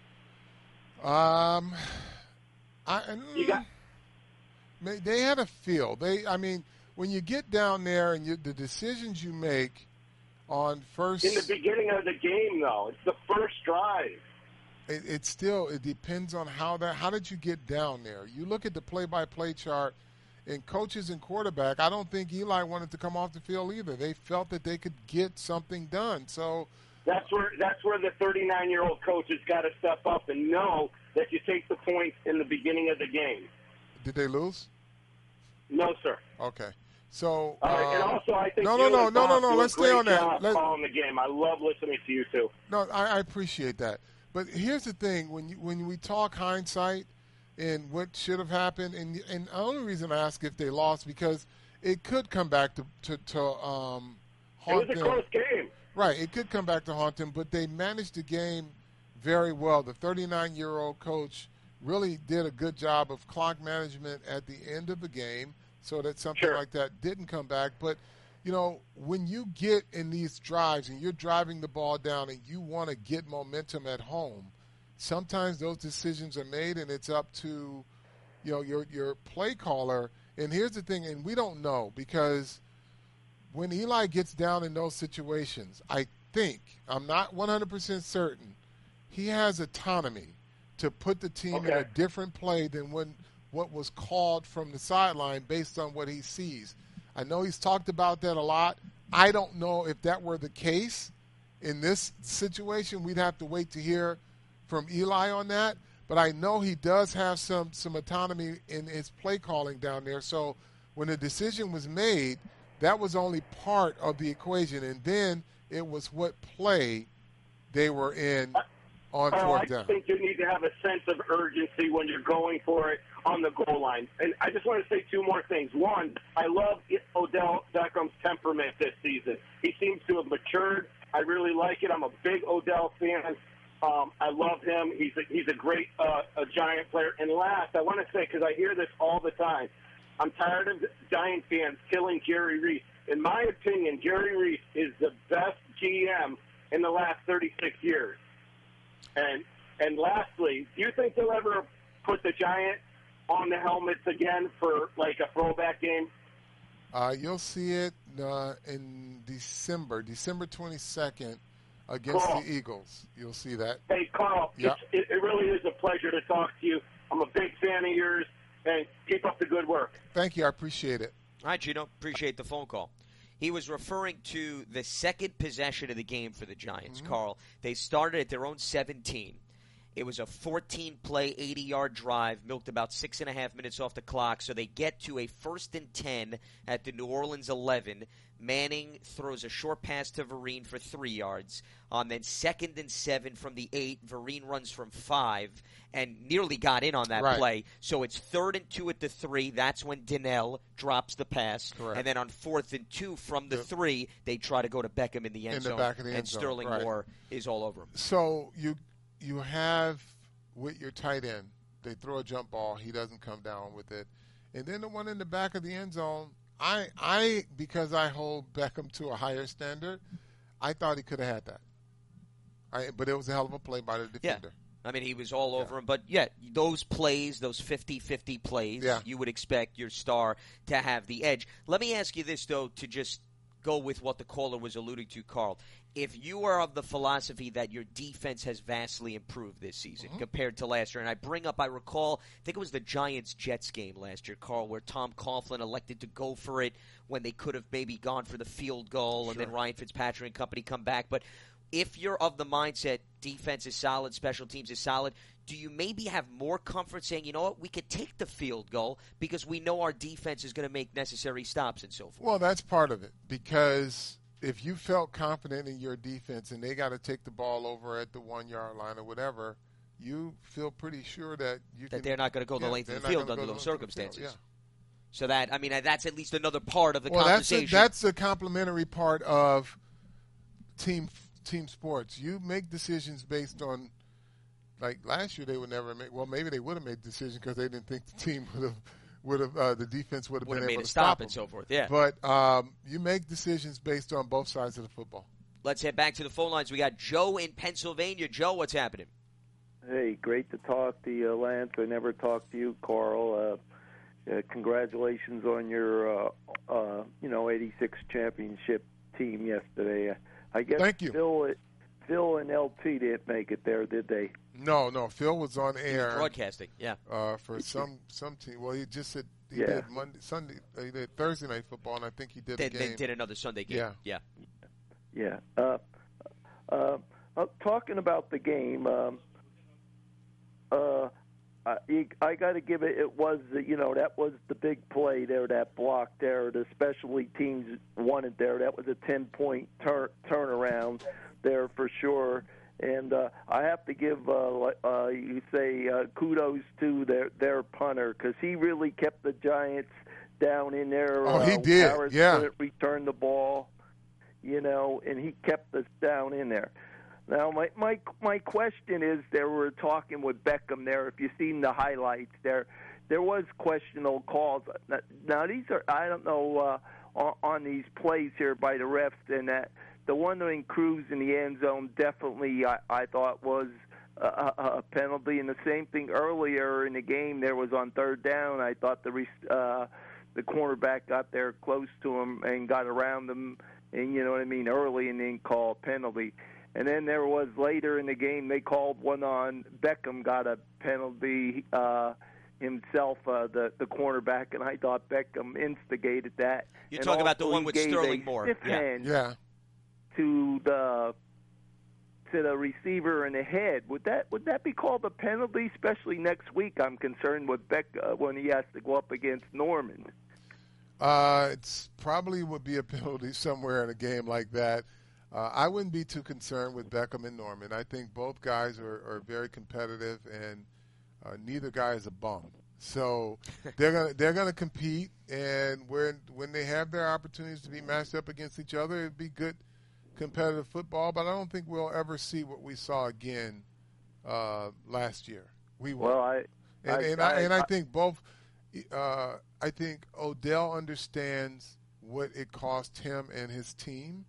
They had a feel. When you get down there and the decisions you make on first in the beginning of the game, though, it's the first drive. It depends on how did you get down there. You look at the play-by-play chart, and coaches and quarterback, I don't think Eli wanted to come off the field either. They felt that they could get something done. So that's where the 39-year-old coach has got to step up and know that you take the points in the beginning of the game. Did they lose? No, sir. Okay. So and also, I think no. Let's stay on that. Following the game, I love listening to you too. No, I appreciate that. But here's the thing: when we talk hindsight and what should have happened, and the only reason I ask if they lost because it could come back to haunt them. It was a close game. Right, it could come back to haunt them, but they managed the game very well. The 39-year-old coach really did a good job of clock management at the end of the game so that something like that didn't come back. But, when you get in these drives and you're driving the ball down and you want to get momentum at home, sometimes those decisions are made and it's up to, your play caller. And here's the thing, and we don't know because when Eli gets down in those situations, I think, I'm not 100% certain, he has autonomy to put the team in a different play than what was called from the sideline based on what he sees. I know he's talked about that a lot. I don't know if that were the case in this situation. We'd have to wait to hear from Eli on that. but I know he does have some autonomy in his play calling down there. So when the decision was made, that was only part of the equation, and then it was what play they were in on fourth down. I think you need to have a sense of urgency when you're going for it on the goal line. And I just want to say two more things. One, I love Odell Beckham's temperament this season. He seems to have matured. I really like it. I'm a big Odell fan. I love him. He's a great a Giant player. And last, I want to say, because I hear this all the time, I'm tired of Giant fans killing Jerry Reese. In my opinion, Jerry Reese is the best GM in the last 36 years. And lastly, do you think they'll ever put the Giant on the helmets again for like a throwback game? You'll see it in December 22nd against the Eagles. You'll see that. Hey, Carl, yep. It really is a pleasure to talk to you. I'm a big fan of yours, and keep up the good work. Thank you. I appreciate it. All right, Gino. Appreciate the phone call. He was referring to the second possession of the game for the Giants, Carl. They started at their own 17. It was a 14-play, 80-yard drive, milked about 6.5 minutes off the clock. So they get to a 1st and 10 at the New Orleans 11. Manning throws a short pass to Vereen for 3 yards. Then 2nd and 7 from the 8. Vereen runs from 5 and nearly got in on that play. So it's 3rd and 2 at the 3. That's when Donnell drops the pass. Correct. And then on 4th and 2 from the 3, they try to go to Beckham in the end zone. Back of the end and zone. Sterling Moore is all over him. So you have with your tight end, they throw a jump ball, he doesn't come down with it. And then the one in the back of the end zone, I because I hold Beckham to a higher standard, I thought he could have had that. But it was a hell of a play by the defender. Yeah. I mean, he was all over him. But, those plays, those 50-50 plays, you would expect your star to have the edge. Let me ask you this, though, to just go with what the caller was alluding to, Carl. If you are of the philosophy that your defense has vastly improved this season compared to last year, and I recall, I think it was the Giants-Jets game last year, Carl, where Tom Coughlin elected to go for it when they could have maybe gone for the field goal, and then Ryan Fitzpatrick and company come back. But if you're of the mindset defense is solid, special teams is solid, do you maybe have more comfort saying, you know what, we could take the field goal because we know our defense is going to make necessary stops and so forth? Well, that's part of it, because if you felt confident in your defense and they got to take the ball over at the 1-yard line or whatever, you feel pretty sure that they're not going to go the length of the field under those circumstances. So that, I mean, that's at least another part of the conversation. Well, that's a complementary part of team sports. You make decisions based on, like last year they would never make. Well, maybe they would have made the decision because they didn't think the team the defense would have been able to stop them and so forth. Yeah, but you make decisions based on both sides of the football. Let's head back to the phone lines. We got Joe in Pennsylvania. Joe, what's happening? Hey, great to talk to you, Lance. I never talked to you, Carl. Congratulations on your 86 championship team yesterday. I guess Thank you. Phil and LT didn't make it there, did they? No. Phil was on air. He was broadcasting, for some team. Well, he just said he did Sunday. He did Thursday night football, and I think he did a game. They did another Sunday game. Yeah. Talking about the game, I got to give it. It was that was the big play there, that block there. The specialty teams wanted there. That was a 10-point turnaround there for sure. And I have to give kudos to their punter, because he really kept the Giants down in there. Oh, he did. Harris couldn't return the ball, and he kept us down in there. Now, my question is, they were talking with Beckham there. If you've seen the highlights there was questionable calls. Now these are, I don't know, on these plays here by the refs, and that the one in Cruz in the end zone definitely I thought was a penalty. And the same thing earlier in the game, there was on 3rd down. I thought the cornerback got there close to him and got around him, and early, and then called penalty. And then there was later in the game, they called one on Beckham, got a penalty himself, the cornerback, and I thought Beckham instigated that. You're talking about the one with Sterling Moore. To to the receiver in the head. Would that be called a penalty? Especially next week, I'm concerned with Beck when he has to go up against Norman. It's probably would be a penalty somewhere in a game like that. I wouldn't be too concerned with Beckham and Norman. I think both guys are very competitive, and neither guy is a bum. So they're gonna compete, and when they have their opportunities to be matched up against each other, it'd be good competitive football. But I don't think we'll ever see what we saw again last year. We will. Well, I think both. I think Odell understands what it cost him and his team.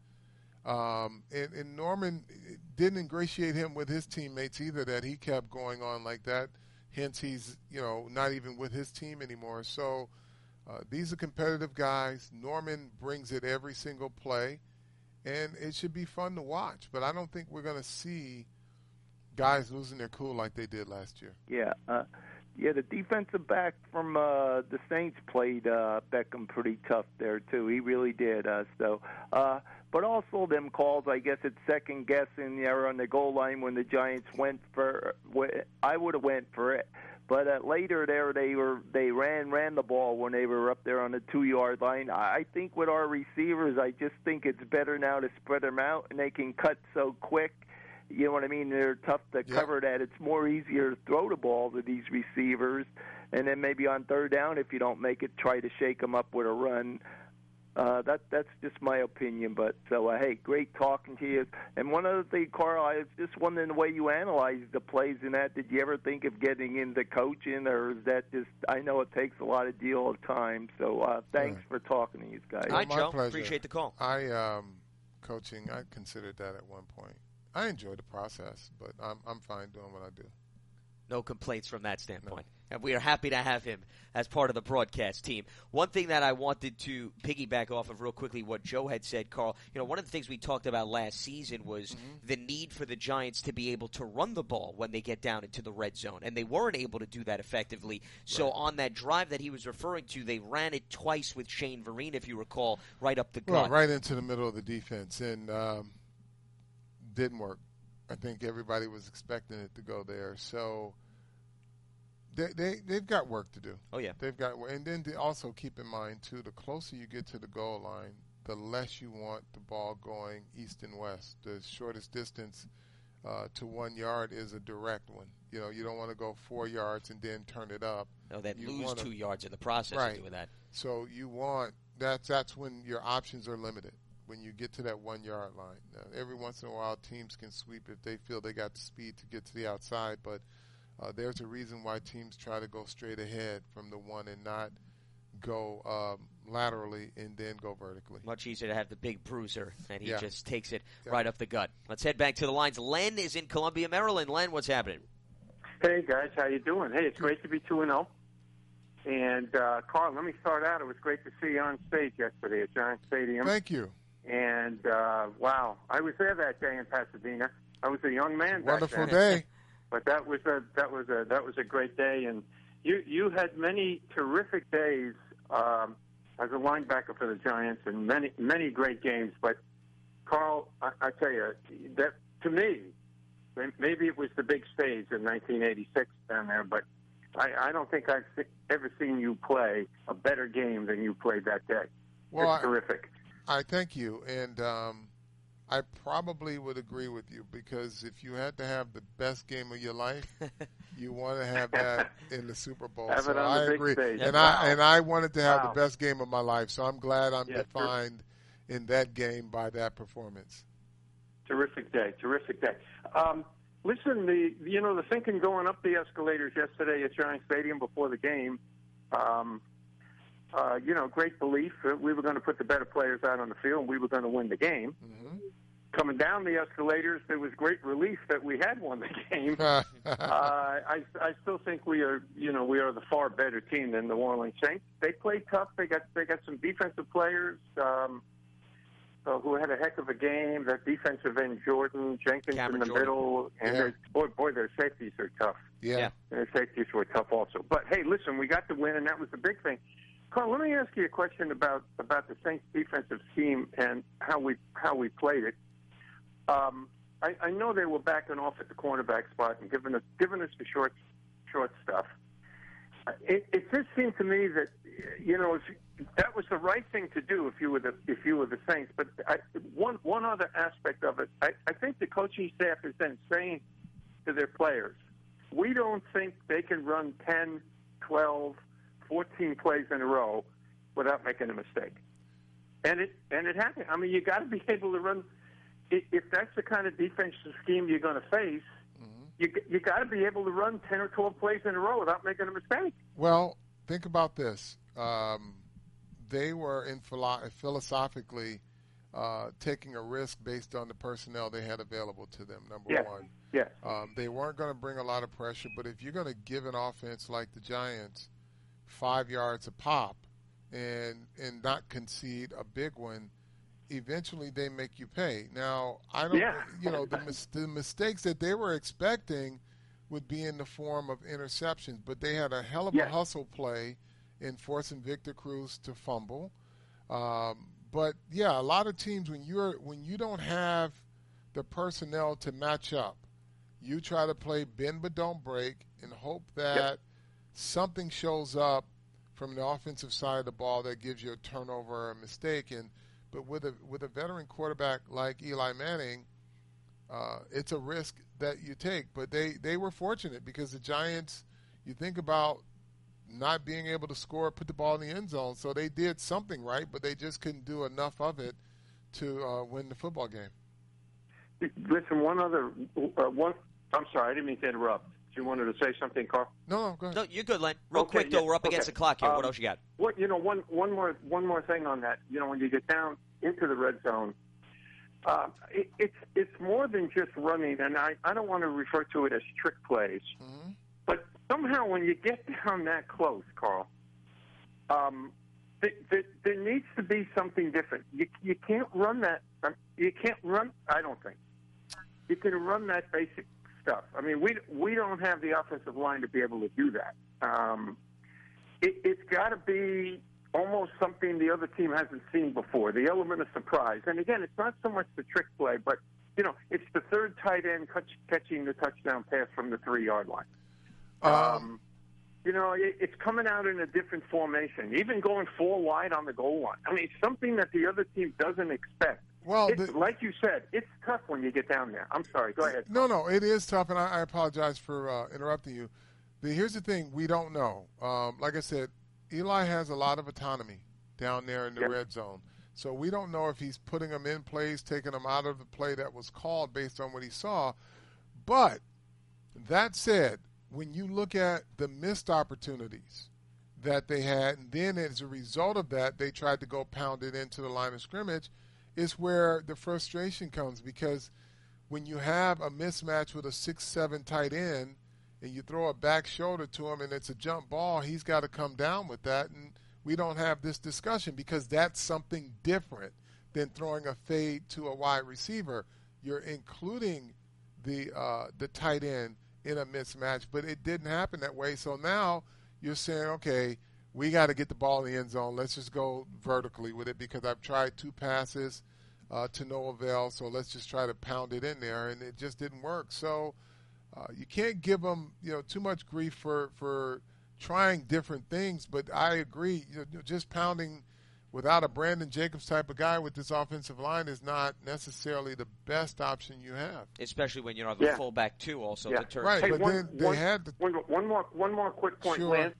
And Norman didn't ingratiate him with his teammates either, that he kept going on like that. Hence, he's not even with his team anymore. So these are competitive guys. Norman brings it every single play, and it should be fun to watch. But I don't think we're going to see guys losing their cool like they did last year. Yeah. The defensive back from the Saints played Beckham pretty tough there, too. He really did. But also them calls, I guess it's second guessing there on the goal line when the Giants went for. I would have went for it, but later there they ran the ball when they were up there on the 2-yard line. I think with our receivers, I just think it's better now to spread them out, and they can cut so quick. You know what I mean? They're tough to cover that. It's more easier to throw the ball to these receivers, and then maybe on third down, if you don't make it, try to shake them up with a run. That's just my opinion. But hey, great talking to you. And one other thing, Carl, I was just wondering the way you analyze the plays in that. Did you ever think of getting into coaching, or is that just? I know it takes a lot of deal of time. So thanks for talking to you guys. Hi, Joe. Pleasure. Appreciate the call. Coaching, I considered that at one point. I enjoy the process, but I'm fine doing what I do. No complaints from that standpoint. No. And we are happy to have him as part of the broadcast team. One thing that I wanted to piggyback off of real quickly, what Joe had said, Carl, one of the things we talked about last season was the need for the Giants to be able to run the ball when they get down into the red zone, and they weren't able to do that effectively. So on that drive that he was referring to, they ran it twice with Shane Vereen, if you recall, right up the gut. Well, right into the middle of the defense, and didn't work. I think everybody was expecting it to go there. So they've got work to do. Oh, yeah. They've got work. And then to also keep in mind, too, the closer you get to the goal line, the less you want the ball going east and west. The shortest distance to 1 yard is a direct one. You don't want to go 4 yards and then turn it up. No, then lose 2 yards in the process of doing that. So you want that's when your options are limited. When you get to that 1 yard line. Now, every once in a while, teams can sweep if they feel they got the speed to get to the outside, but there's a reason why teams try to go straight ahead from the one and not go laterally and then go vertically. Much easier to have the big bruiser, and he just takes it right up the gut. Let's head back to the lines. Len is in Columbia, Maryland. Len, what's happening? Hey, guys. How you doing? Hey, it's great to be 2-0. And, Carl, let me start out. It was great to see you on stage yesterday at Giants Stadium. Thank you. And wow, I was there that day in Pasadena. I was a young man back Wonderful then. day. But that was a great day, and you had many terrific days as a linebacker for the Giants, and many great games. But Carl, I tell you, that to me, maybe it was the big stage in 1986 down there, but I don't think I've ever seen you play a better game than you played that day. Well, it's terrific. I thank you, and I probably would agree with you, because if you had to have the best game of your life, you want to have that in the Super Bowl. Have so it on I the agree, big stage. and I wanted to have the best game of my life. So I'm glad I'm defined in that game by that performance. Terrific day. Listen, the thinking going up the escalators yesterday at Giants Stadium before the game. Great belief that we were going to put the better players out on the field and we were going to win the game. Mm-hmm. Coming down the escalators, there was great relief that we had won the game. I still think we are the far better team than the New Orleans Saints. They played tough. They got some defensive players who had a heck of a game. That defensive end, Jordan Jenkins Cameron in the Jordan. middle, and their safeties are tough. Yeah, their safeties were tough also. But hey, listen, we got the win, and that was the big thing. Carl, let me ask you a question about the Saints defensive scheme and how we played it. I know they were backing off at the cornerback spot and giving us the short stuff. It just seemed to me that that was the right thing to do if you were the Saints. But one other aspect of it, I think the coaching staff is then saying to their players, we don't think they can run 10, 12, 14 plays in a row without making a mistake. And it happened. I mean, you got to be able to run. If that's the kind of defensive scheme you're going to face, you got to be able to run 10 or 12 plays in a row without making a mistake. Well, think about this. They were philosophically taking a risk based on the personnel they had available to them, number one. Yes. They weren't going to bring a lot of pressure, but if you're going to give an offense like the Giants 5 yards a pop and not concede a big one, eventually they make you pay. Now, I don't, the mistakes that they were expecting would be in the form of interceptions, but they had a hell of a hustle play in forcing Victor Cruz to fumble. But yeah, a lot of teams, when you don't have the personnel to match up, you try to play bend but don't break and hope that something shows up from the offensive side of the ball that gives you a turnover or a mistake. But with a veteran quarterback like Eli Manning, it's a risk that you take. But they were fortunate because the Giants, you think about not being able to score, put the ball in the end zone. So they did something right, but they just couldn't do enough of it to win the football game. Listen, I'm sorry, I didn't mean to interrupt. You wanted to say something, Carl? No, go ahead. No, you're good, Len. Real quick, though, we're up against the clock here. What else you got? One more thing on that. When you get down into the red zone, it's more than just running, and I don't want to refer to it as trick plays. Mm-hmm. But somehow when you get down that close, Carl, there needs to be something different. You can't run that. You can't run. I don't think you can run that basic stuff. I mean, we don't have the offensive line to be able to do that. It's got to be almost something the other team hasn't seen before, the element of surprise. And again, it's not so much the trick play, but it's the third tight end catching the touchdown pass from the 3-yard line. It's coming out in a different formation, even going 4 wide on the goal line. I mean, something that the other team doesn't expect. Well, like you said, it's tough when you get down there. I'm sorry. Go ahead. No, it is tough, and I apologize for interrupting you. But here's the thing. We don't know. Like I said, Eli has a lot of autonomy down there in the red zone. So we don't know if he's putting them in plays, taking them out of the play that was called based on what he saw. But that said, when you look at the missed opportunities that they had, and then as a result of that, they tried to go pound it into the line of scrimmage, is where the frustration comes, because when you have a mismatch with a 6'7" tight end and you throw a back shoulder to him and it's a jump ball, he's got to come down with that. And we don't have this discussion because that's something different than throwing a fade to a wide receiver. You're including the tight end in a mismatch, but it didn't happen that way. So now you're saying, okay, we got to get the ball in the end zone. Let's just go vertically with it because I've tried 2 passes to no avail, so let's just try to pound it in there, and it just didn't work. So you can't give them too much grief for trying different things, but I agree, just pounding without a Brandon Jacobs type of guy with this offensive line is not necessarily the best option you have. Especially when you have a fullback, too, also. Yeah. Right, hey, but then they had – one more quick point, sure. Lance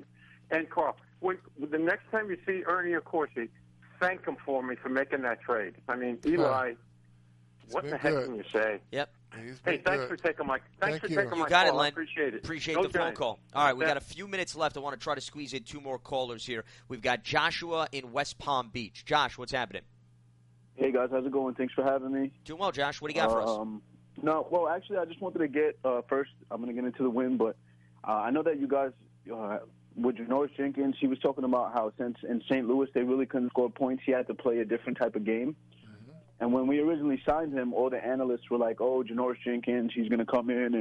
and Carl. The next time you see Ernie Accorsi, thank him for me for making that trade. I mean, Eli, what the heck can you say? Yep. Hey, thanks for taking my Thank you. call. You got it, Len. I appreciate it. Appreciate Go the phone Giants. call. All right, we got a few minutes left. I want to try to squeeze in 2 more callers here. We've got Joshua in West Palm Beach. Josh, what's happening? Hey, guys. How's it going? Thanks for having me. Doing well, Josh. What do you got for us? No, well, actually, I just wanted to get first, I'm going to get into the win, but I know that you guys, with Janoris Jenkins, he was talking about how since in St. Louis they really couldn't score points, he had to play a different type of game. And when we originally signed him, all the analysts were like, oh, Janoris Jenkins, he's going to come in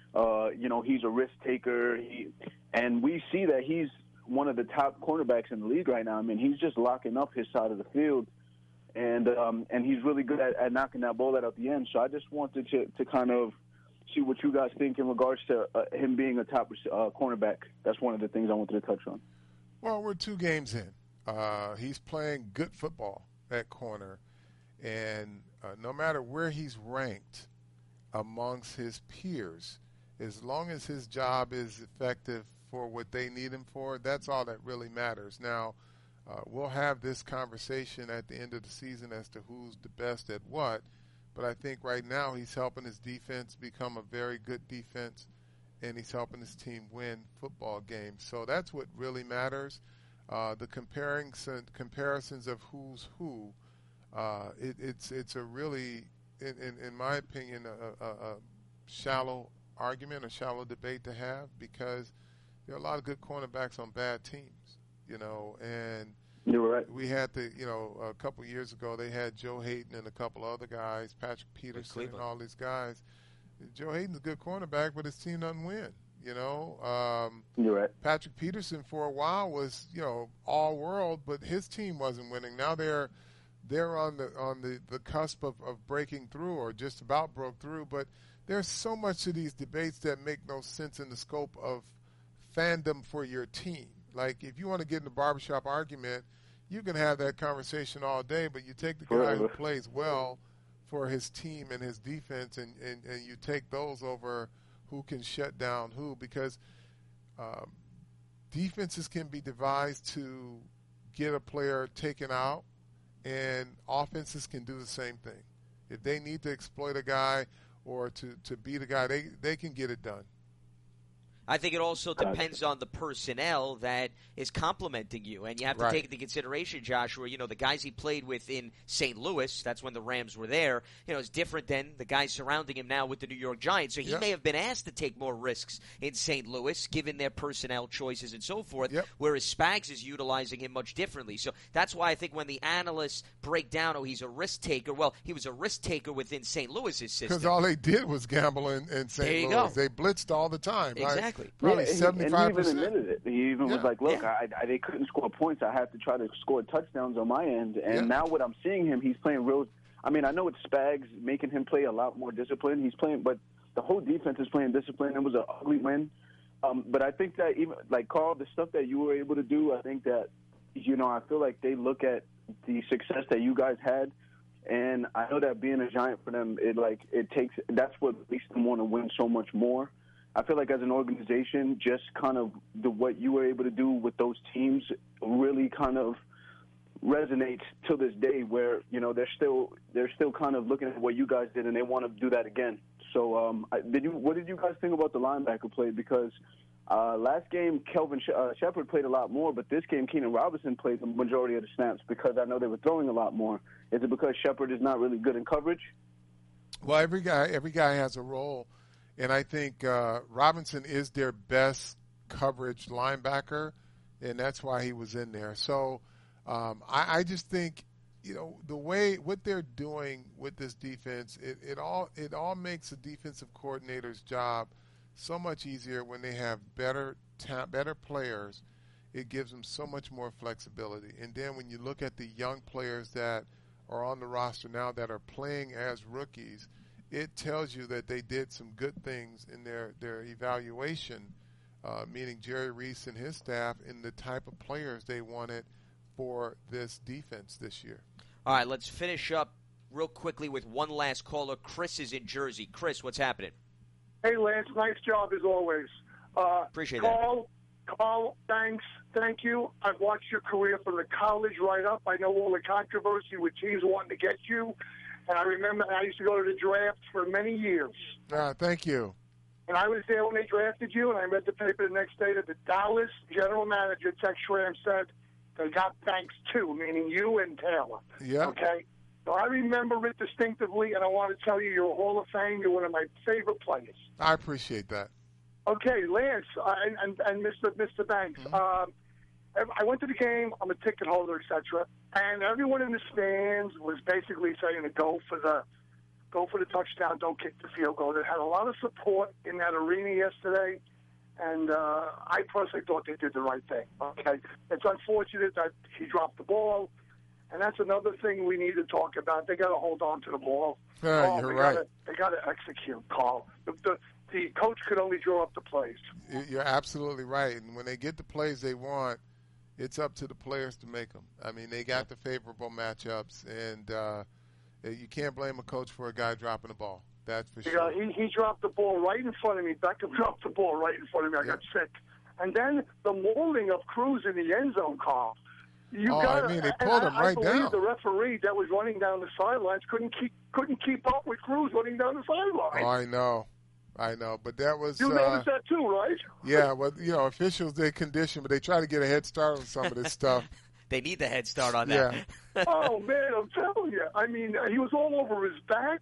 and, he's a risk taker. And we see that he's one of the top cornerbacks in the league right now. I mean, he's just locking up his side of the field. and he's really good at knocking that ball out the end. So I just wanted to kind of see what you guys think in regards to him being a top cornerback. That's one of the things I wanted to touch on. Well, we're 2 games in. He's playing good football at corner, and no matter where he's ranked amongst his peers, as long as his job is effective for what they need him for, that's all that really matters. Now, we'll have this conversation at the end of the season as to who's the best at what, but I think right now he's helping his defense become a very good defense, and he's helping his team win football games. So that's what really matters. The comparisons of who's who, it's a really, in my opinion, a shallow argument, a shallow debate to have, because there are a lot of good cornerbacks on bad teams, and you're right. We had a couple years ago, they had Joe Hayden and a couple other guys, Patrick Peterson and all these guys. Joe Hayden's a good cornerback, but his team doesn't win. You're right. Patrick Peterson for a while was, all world, but his team wasn't winning. Now they're on the cusp of breaking through, or just about broke through. But there's so much to these debates that make no sense in the scope of fandom for your team. Like, if you want to get in the barbershop argument, you can have that conversation all day, but you take the guy who plays well for his team and his defense, and you take those over who can shut down who, because defenses can be devised to get a player taken out, and offenses can do the same thing. If they need to exploit a guy or to beat a guy, they can get it done. I think it also depends on the personnel that is complementing you. And you have to take into consideration, Joshua, the guys he played with in St. Louis, that's when the Rams were there, is different than the guys surrounding him now with the New York Giants. So he may have been asked to take more risks in St. Louis, given their personnel choices and so forth, whereas Spags is utilizing him much differently. So that's why I think when the analysts break down, he's a risk taker, well, he was a risk taker within St. Louis's system. Because all they did was gamble in St. Louis. Go. They blitzed all the time. Exactly. Right? Probably 75%. And he even admitted it. He even was like, look, they couldn't score points. I have to try to score touchdowns on my end. And now what I'm seeing him, he's playing real – I mean, I know it's Spags making him play a lot more disciplined. He's playing – but the whole defense is playing disciplined. It was an ugly win. But I think that even – like, Carl, the stuff that you were able to do, I think that, I feel like they look at the success that you guys had. And I know that being a Giant for them, it takes – that's what makes them want to win so much more. I feel like as an organization, just kind of what you were able to do with those teams really kind of resonates to this day, where they're still kind of looking at what you guys did and they want to do that again. So what did you guys think about the linebacker play? Because last game Kelvin Shepard played a lot more, but this game Keenan Robinson played the majority of the snaps, because I know they were throwing a lot more. Is it because Shepard is not really good in coverage? Well, every guy has a role. And I think Robinson is their best coverage linebacker, and that's why he was in there. So I just think, what they're doing with this defense, it all makes a defensive coordinator's job so much easier when they have better players. It gives them so much more flexibility. And then when you look at the young players that are on the roster now that are playing as rookies, it tells you that they did some good things in their evaluation, meaning Jerry Reese and his staff, in the type of players they wanted for this defense this year. All right, let's finish up real quickly with one last caller. Chris is in Jersey. Chris, what's happening? Hey, Lance, nice job as always. Appreciate that. Carl, thanks. Thank you. I've watched your career from the college right up. I know all the controversy with teams wanting to get you. And I remember I used to go to the drafts for many years. Thank you. And I was there when they drafted you, and I read the paper the next day that the Dallas general manager, Tex Schramm, said they got thanks too, meaning you and Taylor. Yeah. Okay? So I remember it distinctively, and I want to tell you you're a Hall of Fame. You're one of my favorite players. I appreciate that. Okay, Lance and Mr. Banks. Mm-hmm. I went to the game. I'm a ticket holder, etc. And everyone in the stands was basically saying to go for the touchdown, don't kick the field goal. They had a lot of support in that arena yesterday, and I personally thought they did the right thing. Okay, it's unfortunate that he dropped the ball, And that's another thing we need to talk about. They got to hold on to the ball. You're right. They got to execute, Carl. The coach could only draw up the plays. You're absolutely right. And when they get the plays they want, it's up to the players to make them. I mean, they got the favorable matchups, and you can't blame a coach for a guy dropping the ball. That's for sure. He dropped the ball right in front of me. Beckham dropped the ball right in front of me. I got sick. And then the mauling of Cruz in the end zone, Carl. They pulled him right down. I believe the referee that was running down the sidelines couldn't keep up with Cruz running down the sidelines. Oh, I know, but that was. You noticed that too, right? Yeah, well, officials they condition, but they try to get a head start on some of this stuff. They need the head start on that. Yeah. Oh man, I'm telling you. I mean, he was all over his back,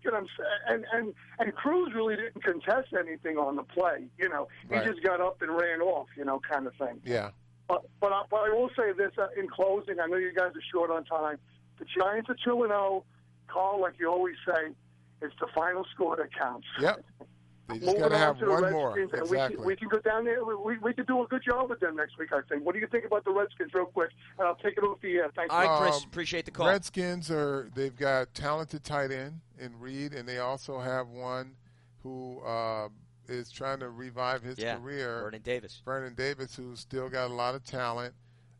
and Cruz really didn't contest anything on the play. He just got up and ran off, kind of thing. Yeah. But I will say this in closing. I know you guys are short on time. The Giants are 2-0. Carl, like you always say, it's the final score that counts. Yep. They just got to have one more. Exactly. We can go down there. We can do a good job with them next week, I think. What do you think about the Redskins, real quick? And I'll take it off the air. Thanks. All right, Chris. Appreciate the call. Redskins they've got talented tight end in Reed, and they also have one who is trying to revive his career. Vernon Davis, who's still got a lot of talent.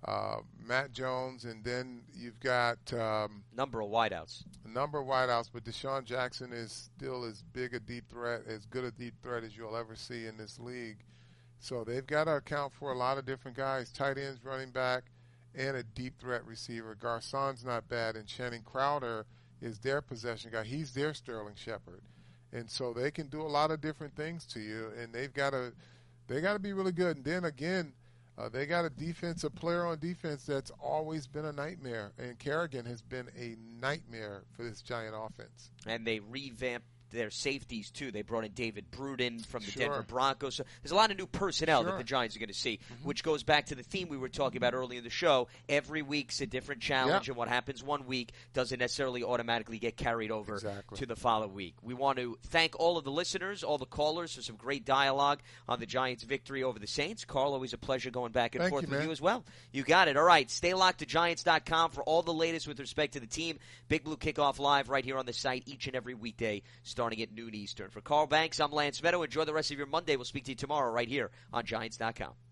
Matt Jones, and then you've got number of wideouts. But Deshaun Jackson is still as big a deep threat, as good a deep threat as you'll ever see in this league. So they've got to account for a lot of different guys, tight ends, running back, and a deep threat receiver. Garcon's not bad, and Channing Crowder is their possession guy. He's their Sterling Shepard. And so they can do a lot of different things to you, and they got to be really good. And then again, they got a player on defense that's always been a nightmare, and Kerrigan has been a nightmare for this Giant offense. And they revamped their safeties, too. They brought in David Bruden from the Denver Broncos. So there's a lot of new personnel that the Giants are going to see, which goes back to the theme we were talking about earlier in the show. Every week's a different challenge, and what happens one week doesn't necessarily automatically get carried over to the following week. We want to thank all of the listeners, all the callers, for some great dialogue on the Giants' victory over the Saints. Carl, always a pleasure going back and forth with you as well. You got it. All right, stay locked to Giants.com for all the latest with respect to the team. Big Blue Kickoff Live right here on the site each and every weekday, starting at noon Eastern. For Carl Banks, I'm Lance Meadow. Enjoy the rest of your Monday. We'll speak to you tomorrow right here on Giants.com.